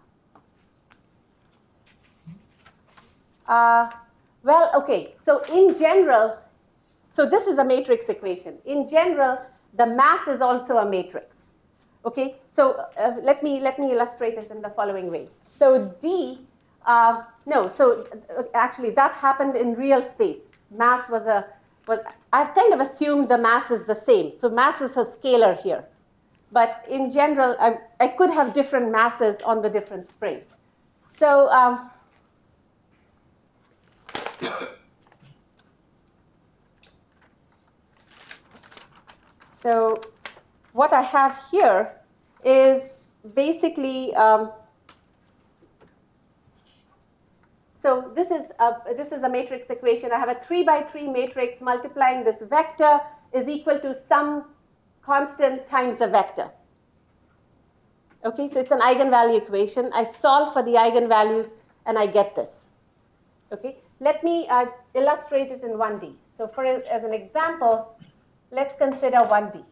Uh, well, okay, so in general, so this is a matrix equation. In general, the mass is also a matrix. Okay, so uh, let me let me illustrate it in the following way. So D, uh, no, so uh, actually that happened in real space. Mass was a, was, I've kind of assumed the mass is the same. So mass is a scalar here. But in general, I, I could have different masses on the different springs. So um, So what I have here is basically, um, so this is, a, this is a matrix equation. I have a three by three matrix multiplying this vector is equal to some constant times a vector. Okay, so it's an eigenvalue equation. I solve for the eigenvalues and I get this. Okay, let me uh, illustrate it in one D. So for as an example, let's consider one D,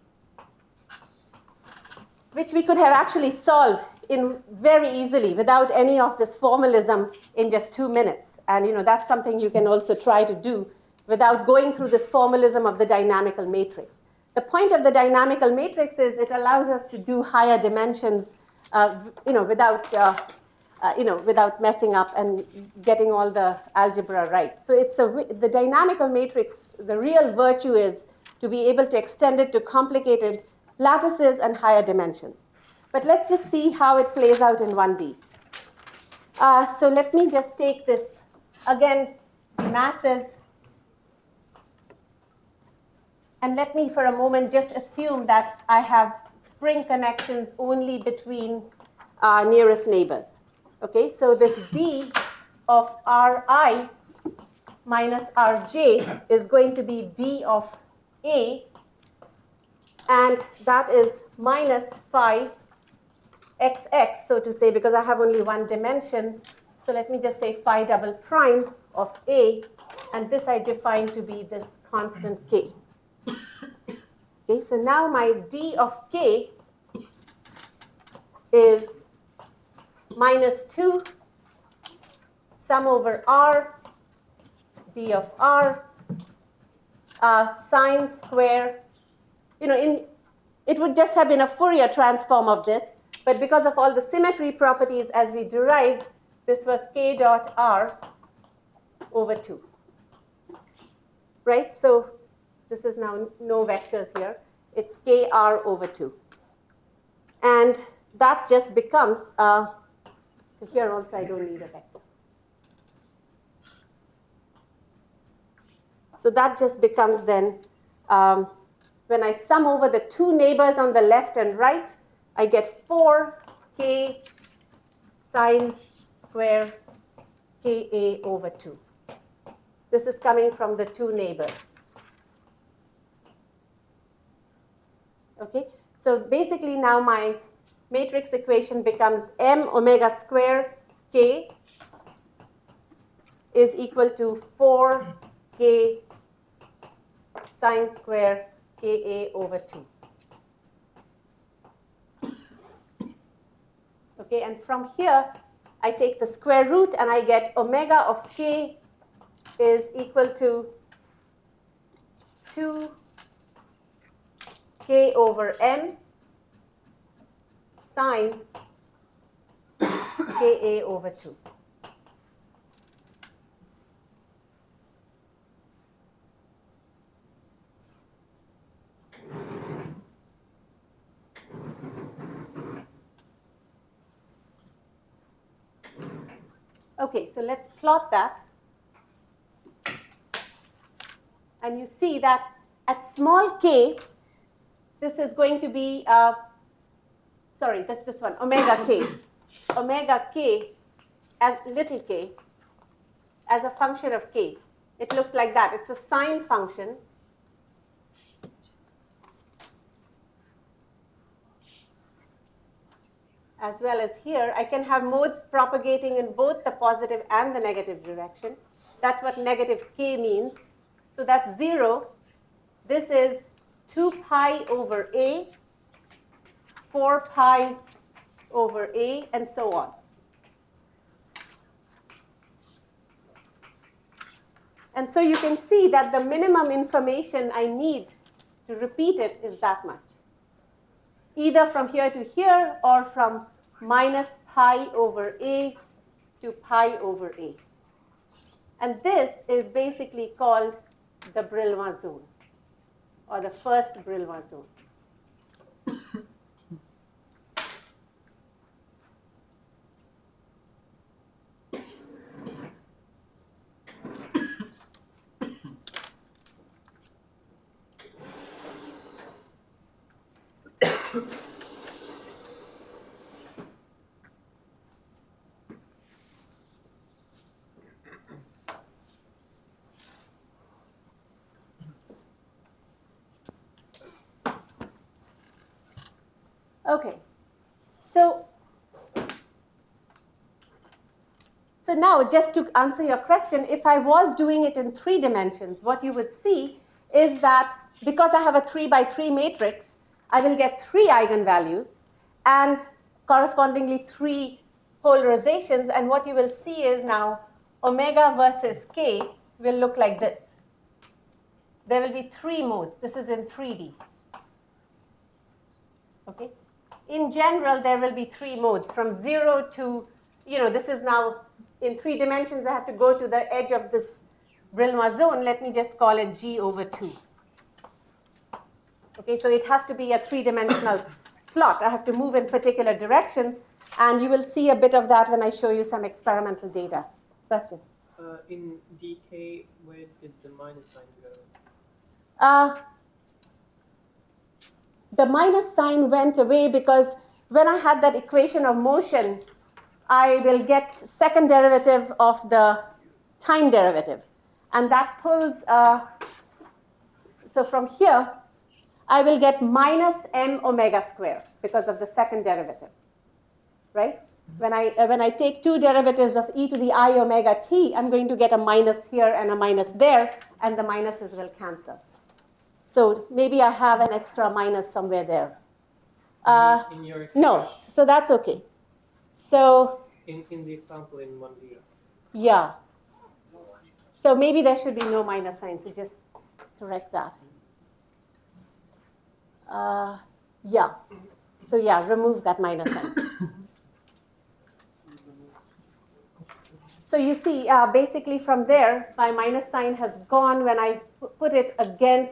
which we could have actually solved in very easily without any of this formalism in just two minutes. And you know, that's something you can also try to do without going through this formalism of the dynamical matrix. The point of the dynamical matrix is it allows us to do higher dimensions uh, you know, without, uh, uh, you know, without messing up and getting all the algebra right. So it's a, the dynamical matrix, the real virtue is to be able to extend it to complicated lattices and higher dimensions. But let's just see how it plays out in one D. Uh, so let me just take this, again, masses. And let me, for a moment, just assume that I have spring connections only between uh, nearest neighbors. Okay, so this D of Ri minus Rj is going to be D of A, and that is minus phi xx, so to say, because I have only one dimension. So let me just say phi double prime of A, and this I define to be this constant k. Okay, so now my D of k is minus two sum over r, D of r, uh, sine square. You know, in, it would just have been a Fourier transform of this, but because of all the symmetry properties as we derived, this was k dot r over two. Right? So this is now no vectors here. It's kr over two. And that just becomes, uh, so here also I don't need a vector. So that just becomes then, um, when I sum over the two neighbors on the left and right, I get four k sine square ka over two. This is coming from the two neighbors. Okay, so basically now my matrix equation becomes m omega square k is equal to four k sine square ka over two. Okay, and from here I take the square root and I get omega of k is equal to two k over m sine ka over two. Okay, so let's plot that. And you see that at small k, this is going to be, uh, sorry, that's this one, omega k. Omega k as little k as a function of k. It looks like that. It's a sine function. As well as here, I can have modes propagating in both the positive and the negative direction. That's what negative k means. So that's zero. This is two pi over a, four pi over a, and so on. And so you can see that the minimum information I need to repeat it is that much. Either from here to here or from minus pi over a to pi over a. And this is basically called the Brillouin zone, or the first Brillouin zone. Okay, so, so now just to answer your question, if I was doing it in three dimensions, what you would see is that because I have a three by three matrix, I will get three eigenvalues and correspondingly three polarizations. And what you will see is now omega versus k will look like this. There will be three modes. This is in three D. Okay. In general, there will be three modes from zero to, you know, this is now in three dimensions. I have to go to the edge of this Brillouin zone. Let me just call it G over two. Okay, so it has to be a three-dimensional plot. I have to move in particular directions, and you will see a bit of that when I show you some experimental data. Question? Uh, in D K, where did the minus sign go? Uh, the minus sign went away because when I had that equation of motion, I will get second derivative of the time derivative. And that pulls, uh, so from here, I will get minus m omega square because of the second derivative, right? When I, uh, when I take two derivatives of e to the I omega t, I'm going to get a minus here and a minus there, and the minuses will cancel. So maybe I have an extra minus somewhere there. Uh, in, in your no, so that's okay. So in, in the example in one D. yeah. So maybe there should be no minus sign, so just correct that. Uh, yeah. So yeah, remove that minus sign. So you see, uh, basically from there, my minus sign has gone when I put it against.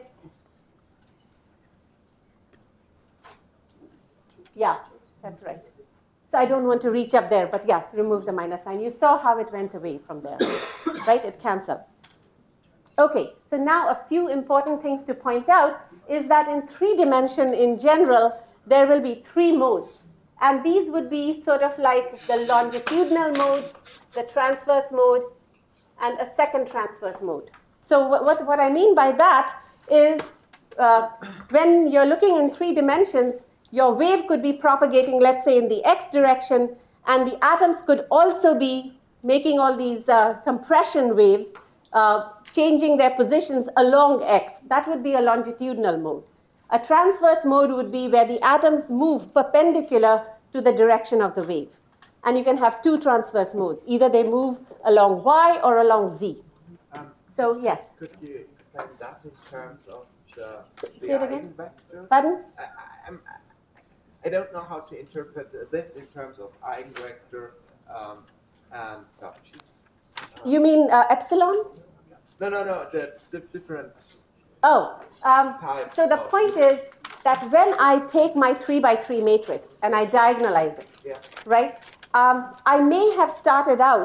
Yeah, that's right. So I don't want to reach up there, but yeah, remove the minus sign. You saw how it went away from there, right? It canceled. Okay, so now a few important things to point out is that in three dimension in general, there will be three modes. And these would be sort of like the longitudinal mode, the transverse mode, and a second transverse mode. So what, what, what I mean by that is uh, when you're looking in three dimensions, your wave could be propagating, let's say, in the x direction, and the atoms could also be making all these uh, compression waves, uh, changing their positions along x. That would be a longitudinal mode. A transverse mode would be where the atoms move perpendicular to the direction of the wave. And you can have two transverse modes. Either they move along y or along z. Um, So yes. Could you explain that in terms of the, the Say it again? eigenvectors? Pardon? I, I, I'm, I don't know how to interpret this in terms of eigenvectors um, and stuff. Um, You mean uh, epsilon? No, no, no, the, the different Oh, um, types. so the of- point is that when I take my three by three matrix and I diagonalize it, Yeah. right, um, I may have started out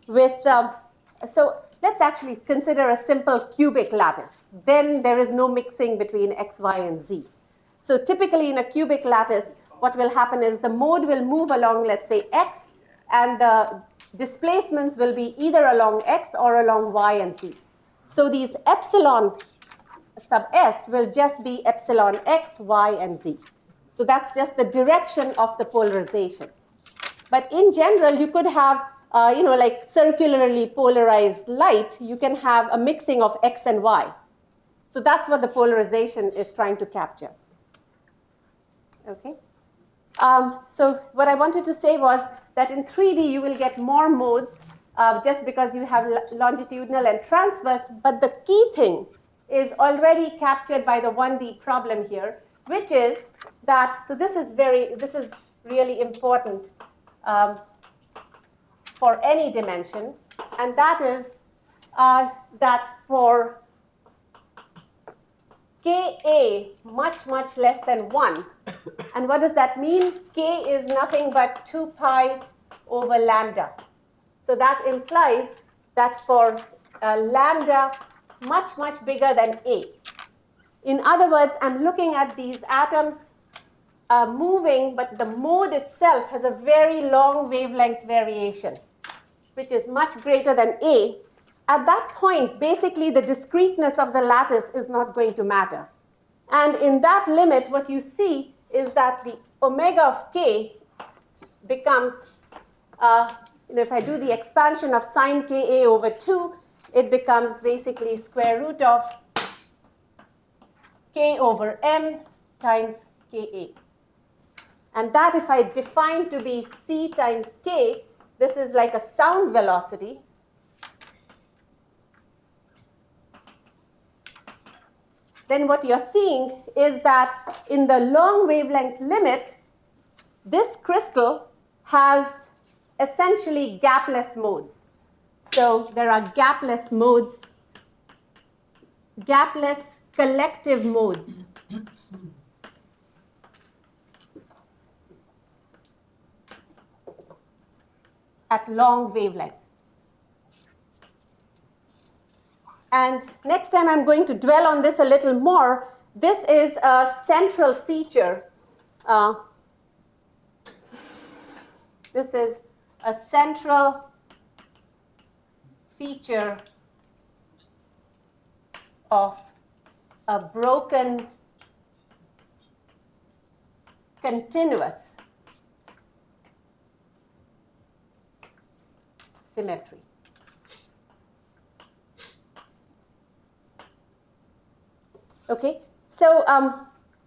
with, um, so let's actually consider a simple cubic lattice. Then there is no mixing between x, y, and z. So typically in a cubic lattice, what will happen is the mode will move along, let's say, x, and the displacements will be either along x or along y and z. So these epsilon sub s will just be epsilon x, y, and z. So that's just the direction of the polarization. But in general, you could have, uh, you know, like circularly polarized light, you can have a mixing of x and y. So that's what the polarization is trying to capture. Okay. Um, so what I wanted to say was that in three D, you will get more modes uh, just because you have longitudinal and transverse. But the key thing is already captured by the one D problem here, which is that, so this is very, this is really important um, for any dimension, and that is uh, that for Ka much, much less than one. And what does that mean? K is nothing but two pi over lambda. So that implies that for uh, lambda much, much bigger than A. In other words, I'm looking at these atoms uh, moving, but the mode itself has a very long wavelength variation, which is much greater than A. At that point, basically, the discreteness of the lattice is not going to matter. And in that limit, what you see is that the omega of k becomes, uh, you know, if I do the expansion of sine Ka over two, it becomes basically square root of k over m times Ka. And that, if I define to be c times k, this is like a sound velocity. Then what you're seeing is that in the long wavelength limit, this crystal has essentially gapless modes. So there are gapless modes, gapless collective modes. At long wavelength. And next time I'm going to dwell on this a little more. This is a central feature. Uh, this is a central feature of a broken continuous symmetry. Okay, so um,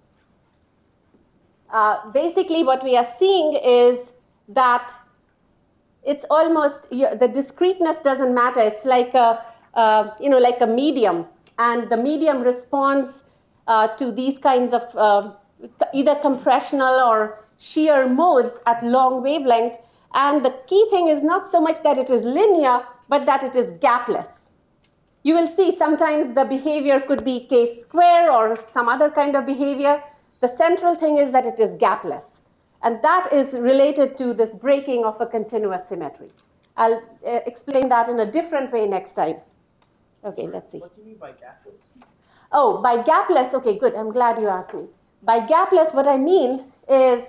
uh, basically what we are seeing is that it's almost, the discreteness doesn't matter. It's like a, uh, you know, like a medium, and the medium responds uh, to these kinds of uh, either compressional or shear modes at long wavelength. And the key thing is not so much that it is linear, but that it is gapless. You will see sometimes the behavior could be k square or some other kind of behavior. The central thing is that it is gapless. And that is related to this breaking of a continuous symmetry. I'll uh, explain that in a different way next time. Okay, let's see. What do you mean by gapless? Oh, by gapless, okay, good. I'm glad you asked me. By gapless, what I mean is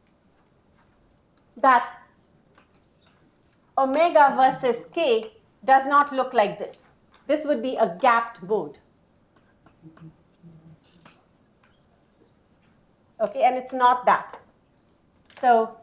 that omega versus k does not look like this. This would be a gapped mode. Okay, and it's not that. So,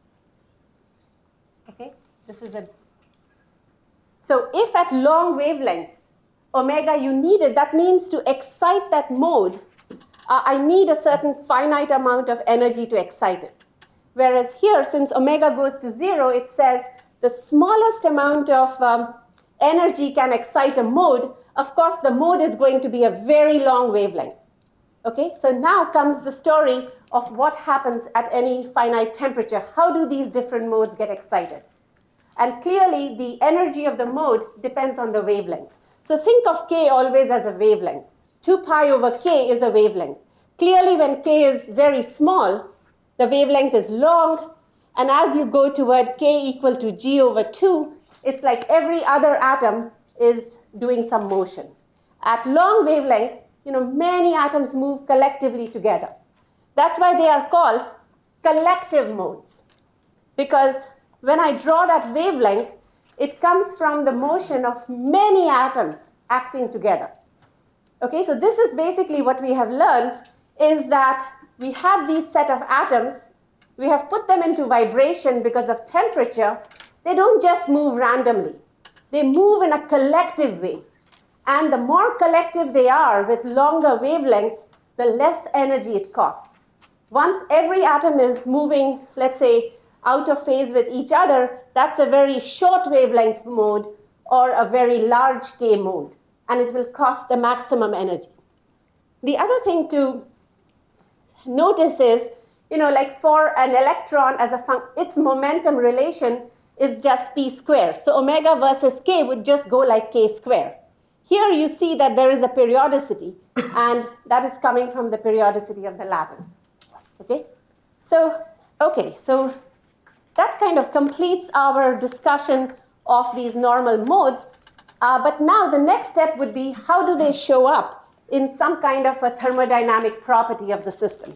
okay, this is a, so if at long wavelengths, omega you need it, that means to excite that mode, uh, I need a certain finite amount of energy to excite it. Whereas here, since omega goes to zero, it says the smallest amount of um, energy can excite a mode. Of course, the mode is going to be a very long wavelength. Okay, so now comes the story of what happens at any finite temperature. How do these different modes get excited? And clearly, the energy of the mode depends on the wavelength. So think of k always as a wavelength. two pi over k is a wavelength. Clearly, when k is very small, the wavelength is long. And as you go toward k equal to g over two, it's like every other atom is doing some motion. At long wavelength, you know, many atoms move collectively together. That's why they are called collective modes. Because when I draw that wavelength, it comes from the motion of many atoms acting together. Okay, so this is basically what we have learned, is that we have these set of atoms, we have put them into vibration because of temperature. They don't just move randomly. They move in a collective way. And the more collective they are with longer wavelengths, the less energy it costs. Once every atom is moving, let's say, out of phase with each other, that's a very short wavelength mode or a very large K mode, and it will cost the maximum energy. The other thing to notice is, you know, like for an electron, as a fun- its momentum relation is just p squared. So omega versus k would just go like k squared. Here you see that there is a periodicity, and that is coming from the periodicity of the lattice. Okay? So, okay, so that kind of completes our discussion of these normal modes. Uh, but now the next step would be, how do they show up in some kind of a thermodynamic property of the system?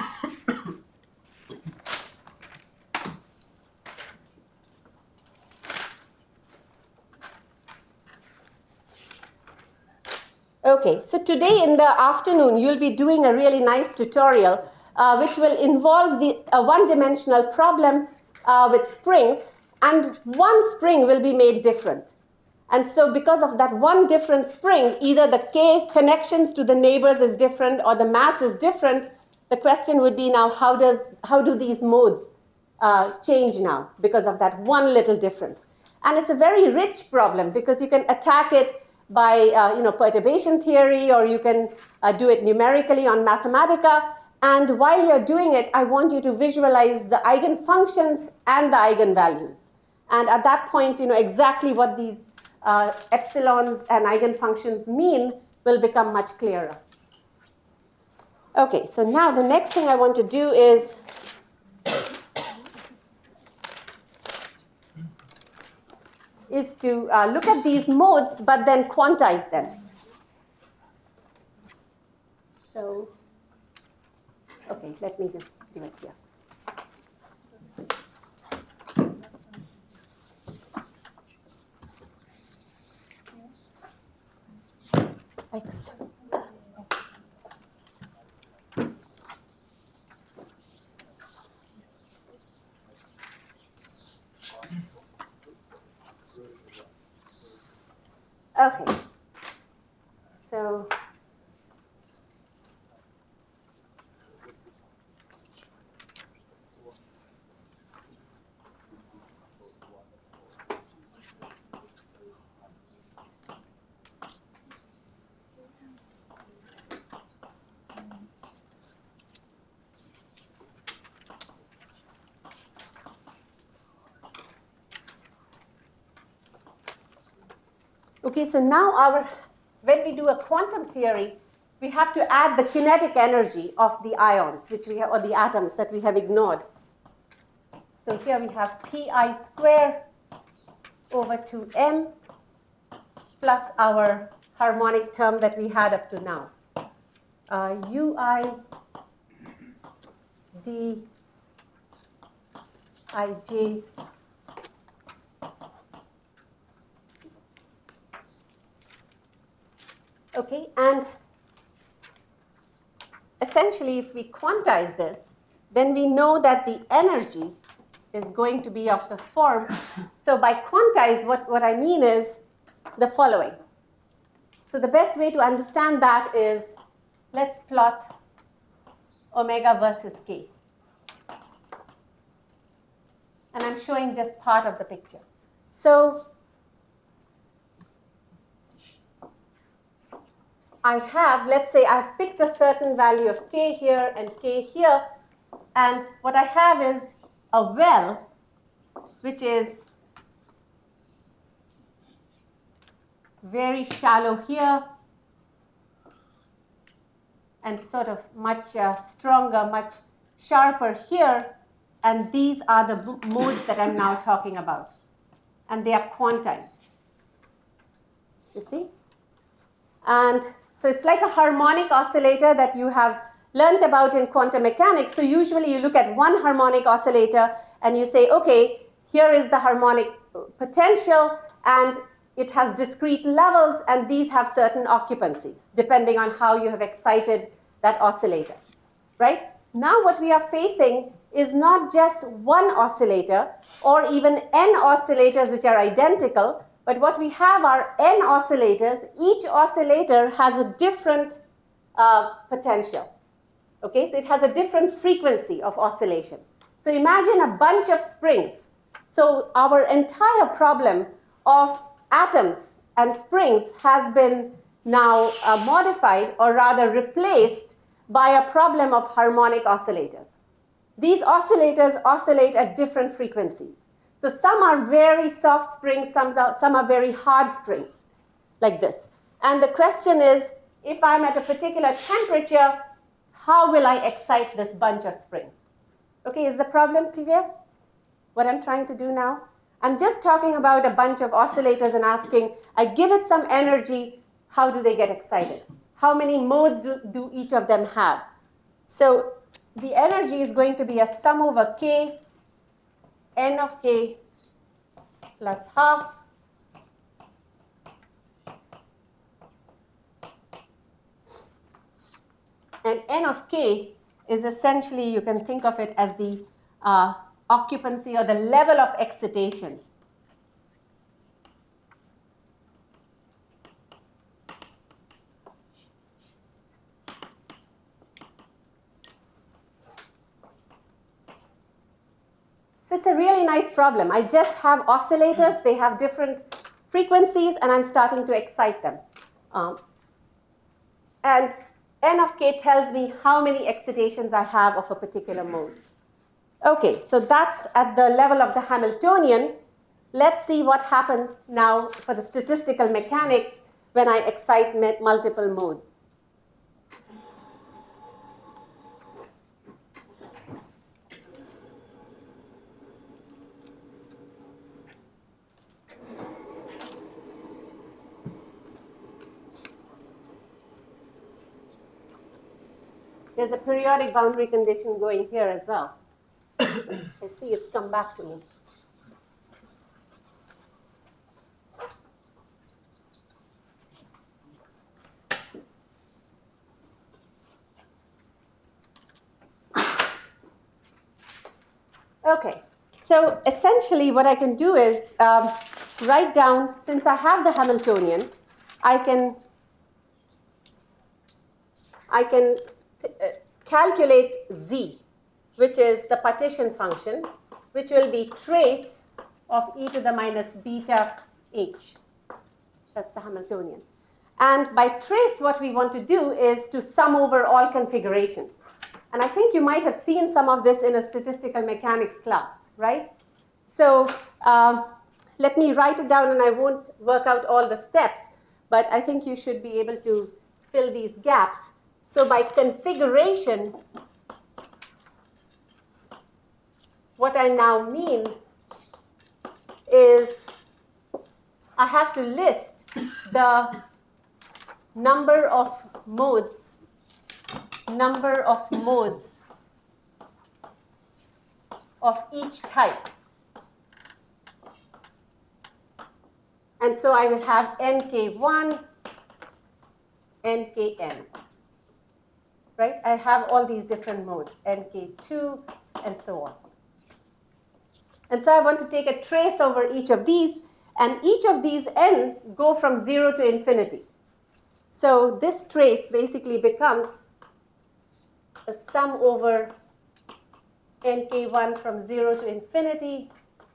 Okay, so today in the afternoon, you'll be doing a really nice tutorial uh, which will involve the a one-dimensional problem uh, with springs, and one spring will be made different. And so because of that one different spring, either the K connections to the neighbors is different or the mass is different, the question would be now, how, does, how do these modes uh, change now because of that one little difference? And it's a very rich problem because you can attack it by uh, you know, perturbation theory, or you can uh, do it numerically on Mathematica. And while you're doing it, I want you to visualize the eigenfunctions and the eigenvalues. And at that point, you know, exactly what these uh, epsilons and eigenfunctions mean will become much clearer. Okay, so now the next thing I want to do is is to uh, look at these modes, but then quantize them. So, okay, let me just do it here. X. Okay, so Okay, so now our, when we do a quantum theory, we have to add the kinetic energy of the ions, which we have, or the atoms that we have ignored. So here we have pi squared over two m plus our harmonic term that we had up to now. Uh, ui d ij Okay, and essentially if we quantize this, then we know that the energy is going to be of the form. So by quantize, what, what I mean is the following. So the best way to understand that is, let's plot omega versus k. And I'm showing just part of the picture. So I have, let's say I've picked a certain value of k here and k here, and what I have is a well, which is very shallow here and sort of much uh, stronger, much sharper here, and these are the modes that I'm now talking about. and they are quantized. You see? And so it's like a harmonic oscillator that you have learned about in quantum mechanics. So usually you look at one harmonic oscillator and you say, okay, here is the harmonic potential, and it has discrete levels, and these have certain occupancies, depending on how you have excited that oscillator, right? Now what we are facing is not just one oscillator or even n oscillators which are identical, but what we have are n oscillators. Each oscillator has a different uh, potential. Okay, so it has a different frequency of oscillation. So imagine a bunch of springs. So our entire problem of atoms and springs has been now uh, modified, or rather replaced, by a problem of harmonic oscillators. These oscillators oscillate at different frequencies. So some are very soft springs, some are, some are very hard springs, like this. And the question is, if I'm at a particular temperature, how will I excite this bunch of springs? Okay, is the problem clear? What I'm trying to do now? I'm just talking about a bunch of oscillators and asking, I give it some energy, how do they get excited? How many modes do, do each of them have? So the energy is going to be a sum over k, n of k plus half and n of k is essentially, you can think of it as the uh, occupancy or the level of excitation. So it's a really nice problem. I just have oscillators, they have different frequencies, and I'm starting to excite them. Um, and n of k tells me how many excitations I have of a particular mode. Okay, so that's at the level of the Hamiltonian. Let's see what happens now for the statistical mechanics when I excite multiple modes. There's a periodic boundary condition going here as well. I see it's come back to me. Okay, so essentially what I can do is um, write down, since I have the Hamiltonian, I can, I can uh, calculate z, which is the partition function, which will be trace of e to the minus beta h. That's the Hamiltonian. And by trace, what we want to do is to sum over all configurations. And I think you might have seen some of this in a statistical mechanics class, right? So um, let me write it down, and I won't work out all the steps, but I think you should be able to fill these gaps. So by configuration, what I now mean is I have to list the number of modes, number of modes of each type. And so I will have N K one, N K N. Right? I have all these different modes, N K two, and so on. And so I want to take a trace over each of these, and each of these n's go from zero to infinity. So this trace basically becomes a sum over N K one from zero to infinity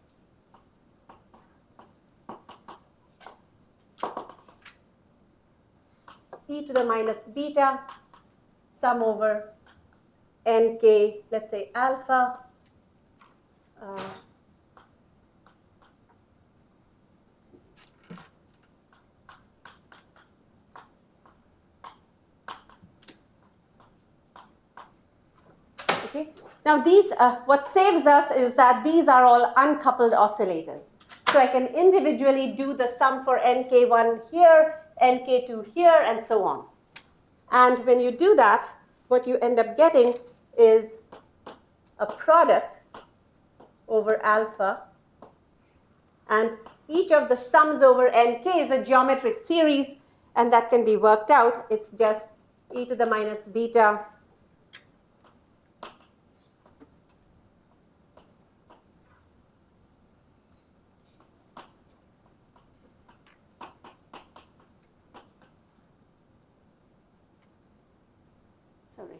e to the minus beta sum over Nk, let's say alpha, uh, okay. Now these, uh, what saves us is that these are all uncoupled oscillators. So I can individually do the sum for N K one here, N K two here, and so on. And when you do that, what you end up getting is a product over alpha. And each of the sums over N K is a geometric series, and that can be worked out. It's just e to the minus beta sorry.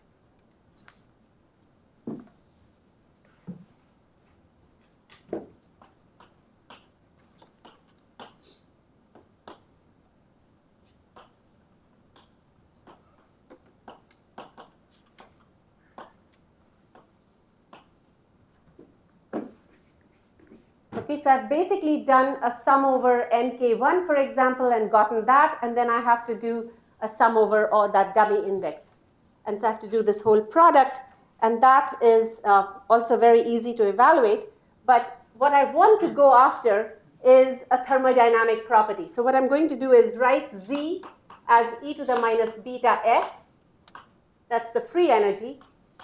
Okay, so I've basically done a sum over N K one, for example, and gotten that, and then I have to do a sum over or that dummy index. And so I have to do this whole product, and that is uh, also very easy to evaluate. But what I want to go after is a thermodynamic property. So what I'm going to do is write Z as e to the minus beta F. That's the free energy.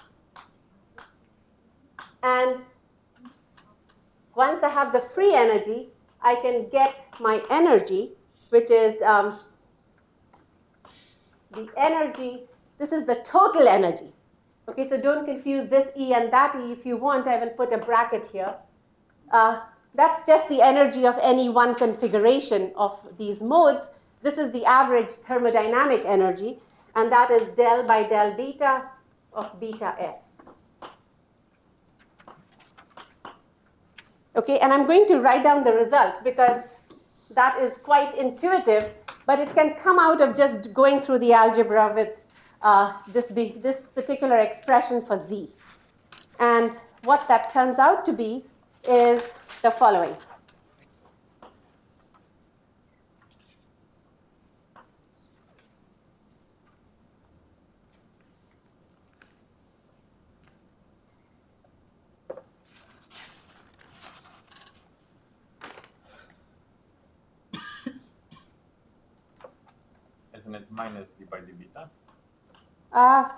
And once I have the free energy, I can get my energy, which is um, the energy. This is the total energy. Okay, so don't confuse this E and that E. If you want, I will put a bracket here. Uh, that's just the energy of any one configuration of these modes. This is the average thermodynamic energy, and that is del by del beta of beta F. Okay, and I'm going to write down the result because that is quite intuitive, but it can come out of just going through the algebra with uh, this, this particular expression for Z. And what that turns out to be is the following. Isn't it minus d by d beta? Uh,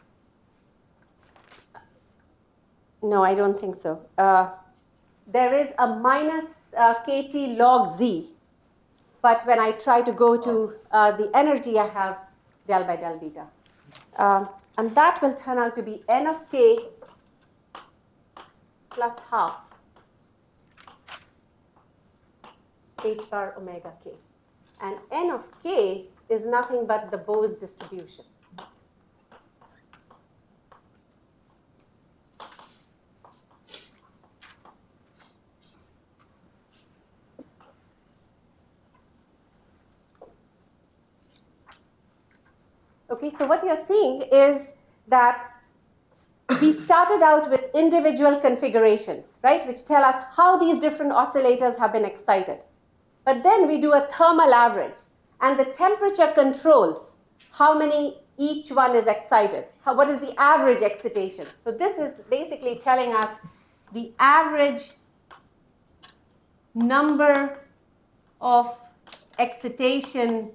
no, I don't think so. Uh, there is a minus uh, kT log Z, but when I try to go to uh, the energy, I have del by del beta. Um, and that will turn out to be n of k plus half h bar omega k. And n of k is nothing but the Bose distribution. Okay, so what you're seeing is that we started out with individual configurations, right, which tell us how these different oscillators have been excited. But then we do a thermal average, and the temperature controls how many each one is excited. How, what is the average excitation? So this is basically telling us the average number of excitation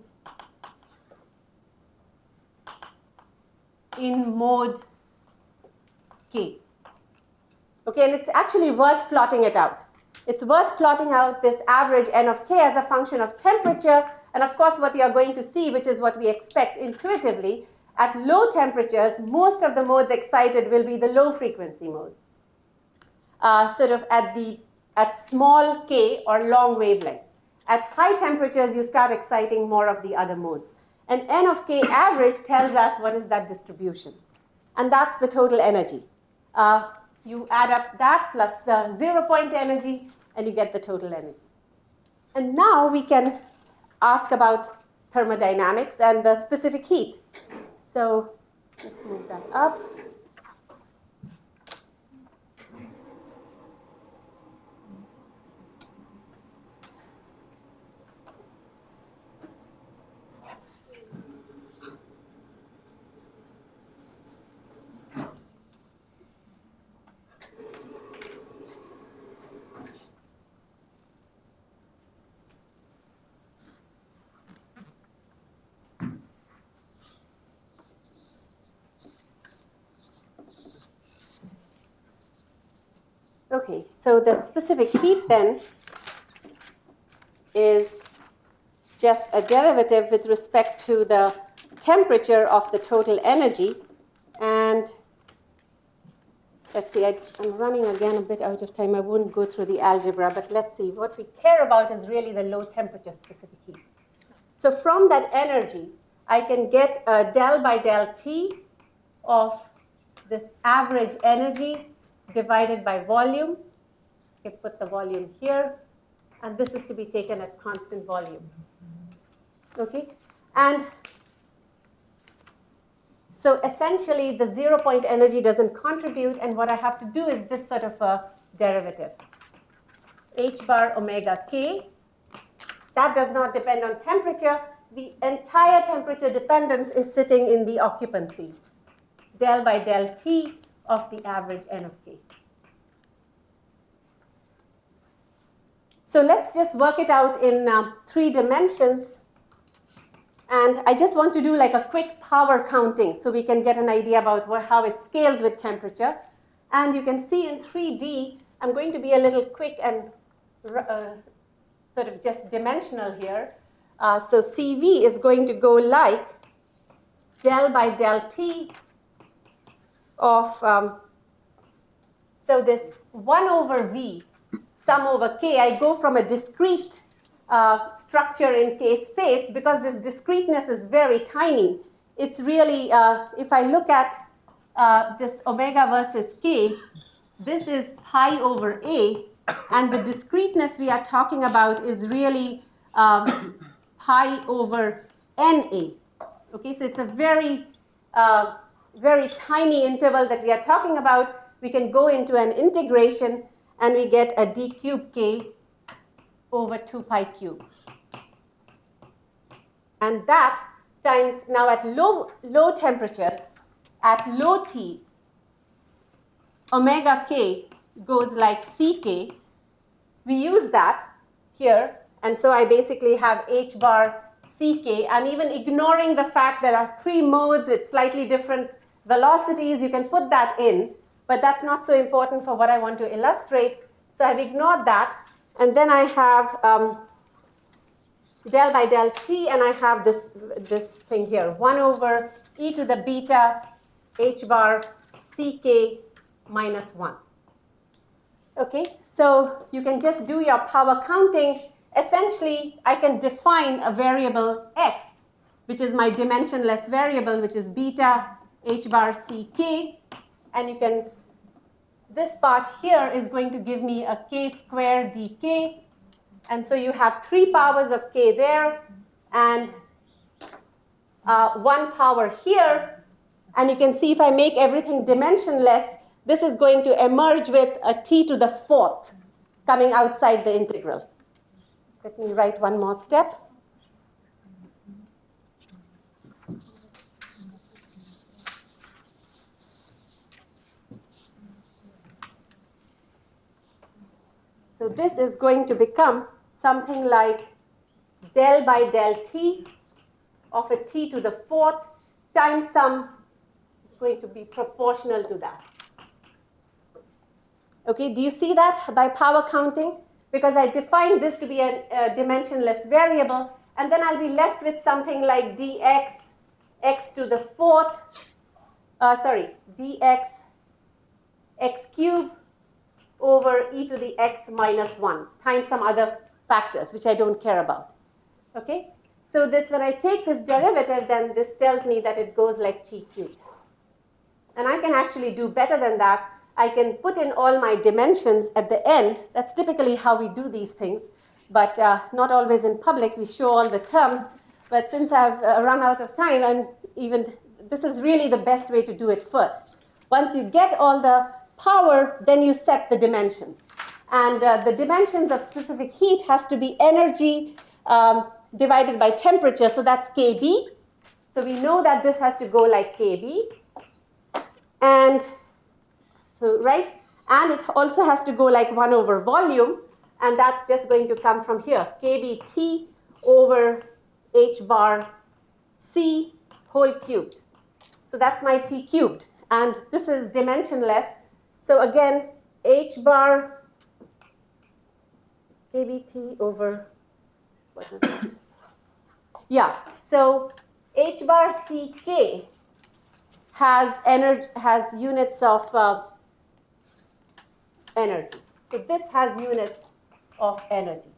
in mode K. Okay, and it's actually worth plotting it out. It's worth plotting out this average n of k as a function of temperature. And of course, what you're going to see, which is what we expect intuitively, at low temperatures, most of the modes excited will be the low frequency modes. Uh, sort of at, the, at small k or long wavelength. At high temperatures, you start exciting more of the other modes. And n of k average tells us what is that distribution. And that's the total energy. Uh, you add up that plus the zero point energy, and you get the total energy. And now we can ask about thermodynamics and the specific heat. So let's move that up. Okay, so the specific heat then is just a derivative with respect to the temperature of the total energy. And let's see, I, I'm running again a bit out of time. I won't go through the algebra, but let's see. What we care about is really the low temperature specific heat. So from that energy, I can get a del by del T of this average energy divided by volume. You can put the volume here, and this is to be taken at constant volume. Okay, and so essentially the zero point energy doesn't contribute, and what I have to do is this sort of a derivative. H bar omega k, that does not depend on temperature. The entire temperature dependence is sitting in the occupancies. Del by del T of the average N of k. So let's just work it out in uh, three dimensions. And I just want to do like a quick power counting so we can get an idea about what, how it scales with temperature. And you can see in three D, I'm going to be a little quick and uh, sort of just dimensional here. Uh, so C V is going to go like del by del T of, um, so this one over V, sum over K, I go from a discrete uh, structure in K space because this discreteness is very tiny. It's really, uh, if I look at uh, this omega versus K, this is pi over A, and the discreteness we are talking about is really um, pi over N A. Okay, so it's a very, uh, very tiny interval that we are talking about. We can go into an integration and we get a d cubed k over two pi cubed. And that times, now at low, low temperatures, at low T, omega k goes like Ck. We use that here, and so I basically have h bar Ck. I'm even ignoring the fact there are three modes with slightly different velocities. You can put that in, but that's not so important for what I want to illustrate. So I've ignored that. And then I have um, del by del T, and I have this, this thing here, one over e to the beta h bar Ck minus one. Okay, so you can just do your power counting. Essentially, I can define a variable x, which is my dimensionless variable, which is beta h bar Ck, and you can, this part here is going to give me a k squared dk, and so you have three powers of k there, and uh, one power here, and you can see if I make everything dimensionless, this is going to emerge with a t to the fourth coming outside the integral. Let me write one more step. So this is going to become something like del by del T of a t to the fourth times some, it's going to be proportional to that. Okay, do you see that by power counting? Because I defined this to be a, a dimensionless variable, and then I'll be left with something like dx x to the fourth, uh, sorry, dx x cubed over e to the x minus one times some other factors, which I don't care about. Okay? So this, when I take this derivative, then this tells me that it goes like t cubed. And I can actually do better than that. I can put in all my dimensions at the end. That's typically how we do these things, but uh, not always in public. We show all the terms. But since I've uh, run out of time, and even this is really the best way to do it first. Once you get all the power, then you set the dimensions. And uh, the dimensions of specific heat has to be energy um, divided by temperature. So that's K B. So we know that this has to go like K B. And so, right? And it also has to go like one over volume. And that's just going to come from here. K B T over H bar C whole cubed. So that's my T cubed. And this is dimensionless. So again, h bar kBt over, what was that? Yeah, so h bar ck has energy, has units of uh, energy. So this has units of energy.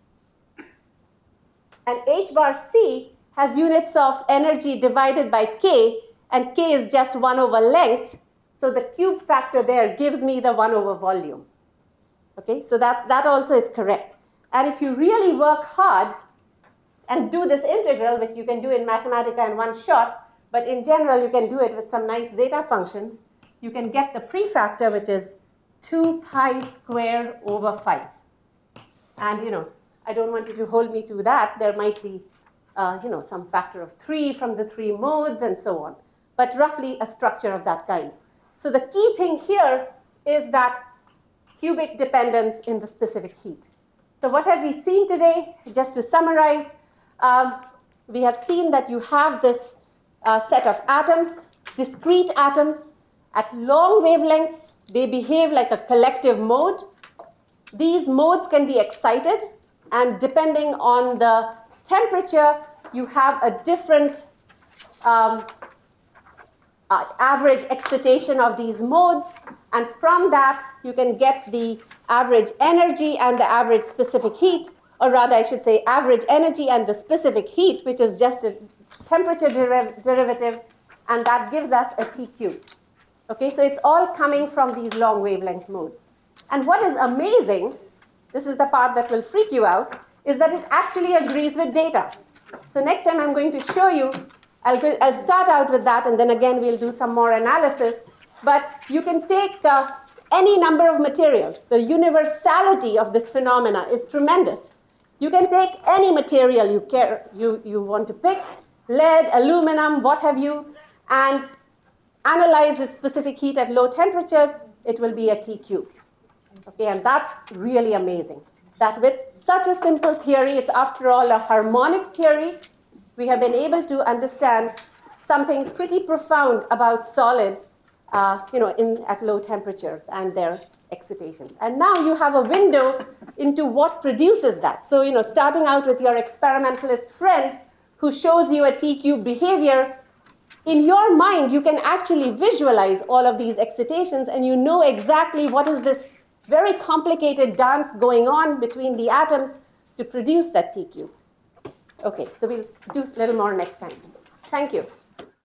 And h bar c has units of energy divided by k, and k is just one over length. So the cube factor there gives me the one over volume. Okay, so that, that also is correct. And if you really work hard and do this integral, which you can do in Mathematica in one shot, but in general you can do it with some nice zeta functions, you can get the prefactor, which is two pi squared over five. And you know, I don't want you to hold me to that. There might be uh, you know, some factor of three from the three modes and so on, but roughly a structure of that kind. So the key thing here is that cubic dependence in the specific heat. So what have we seen today? Just to summarize, um, we have seen that you have this uh, set of atoms, discrete atoms, at long wavelengths. They behave like a collective mode. These modes can be excited, and depending on the temperature, you have a different um, uh, average excitation of these modes, and from that, you can get the average energy and the average specific heat, or rather, I should say, average energy and the specific heat, which is just a temperature deriv derivative, and that gives us a T cubed. Okay, so it's all coming from these long wavelength modes. And what is amazing, this is the part that will freak you out, is that it actually agrees with data. So next time I'm going to show you, I'll, go, I'll start out with that, and then again we'll do some more analysis. But you can take uh, any number of materials. The universality of this phenomena is tremendous. You can take any material you, care, you, you want to pick, lead, aluminum, what have you, and analyze its specific heat at low temperatures, it will be a T cubed. Okay, and that's really amazing. That with such a simple theory, it's after all a harmonic theory, we have been able to understand something pretty profound about solids, uh, you know, in, at low temperatures and their excitations. And now you have a window into what produces that. So, you know, starting out with your experimentalist friend who shows you a T cube behavior, in your mind, you can actually visualize all of these excitations, and you know exactly what is this very complicated dance going on between the atoms to produce that T cube. Okay, so we'll do a little more next time. Thank you.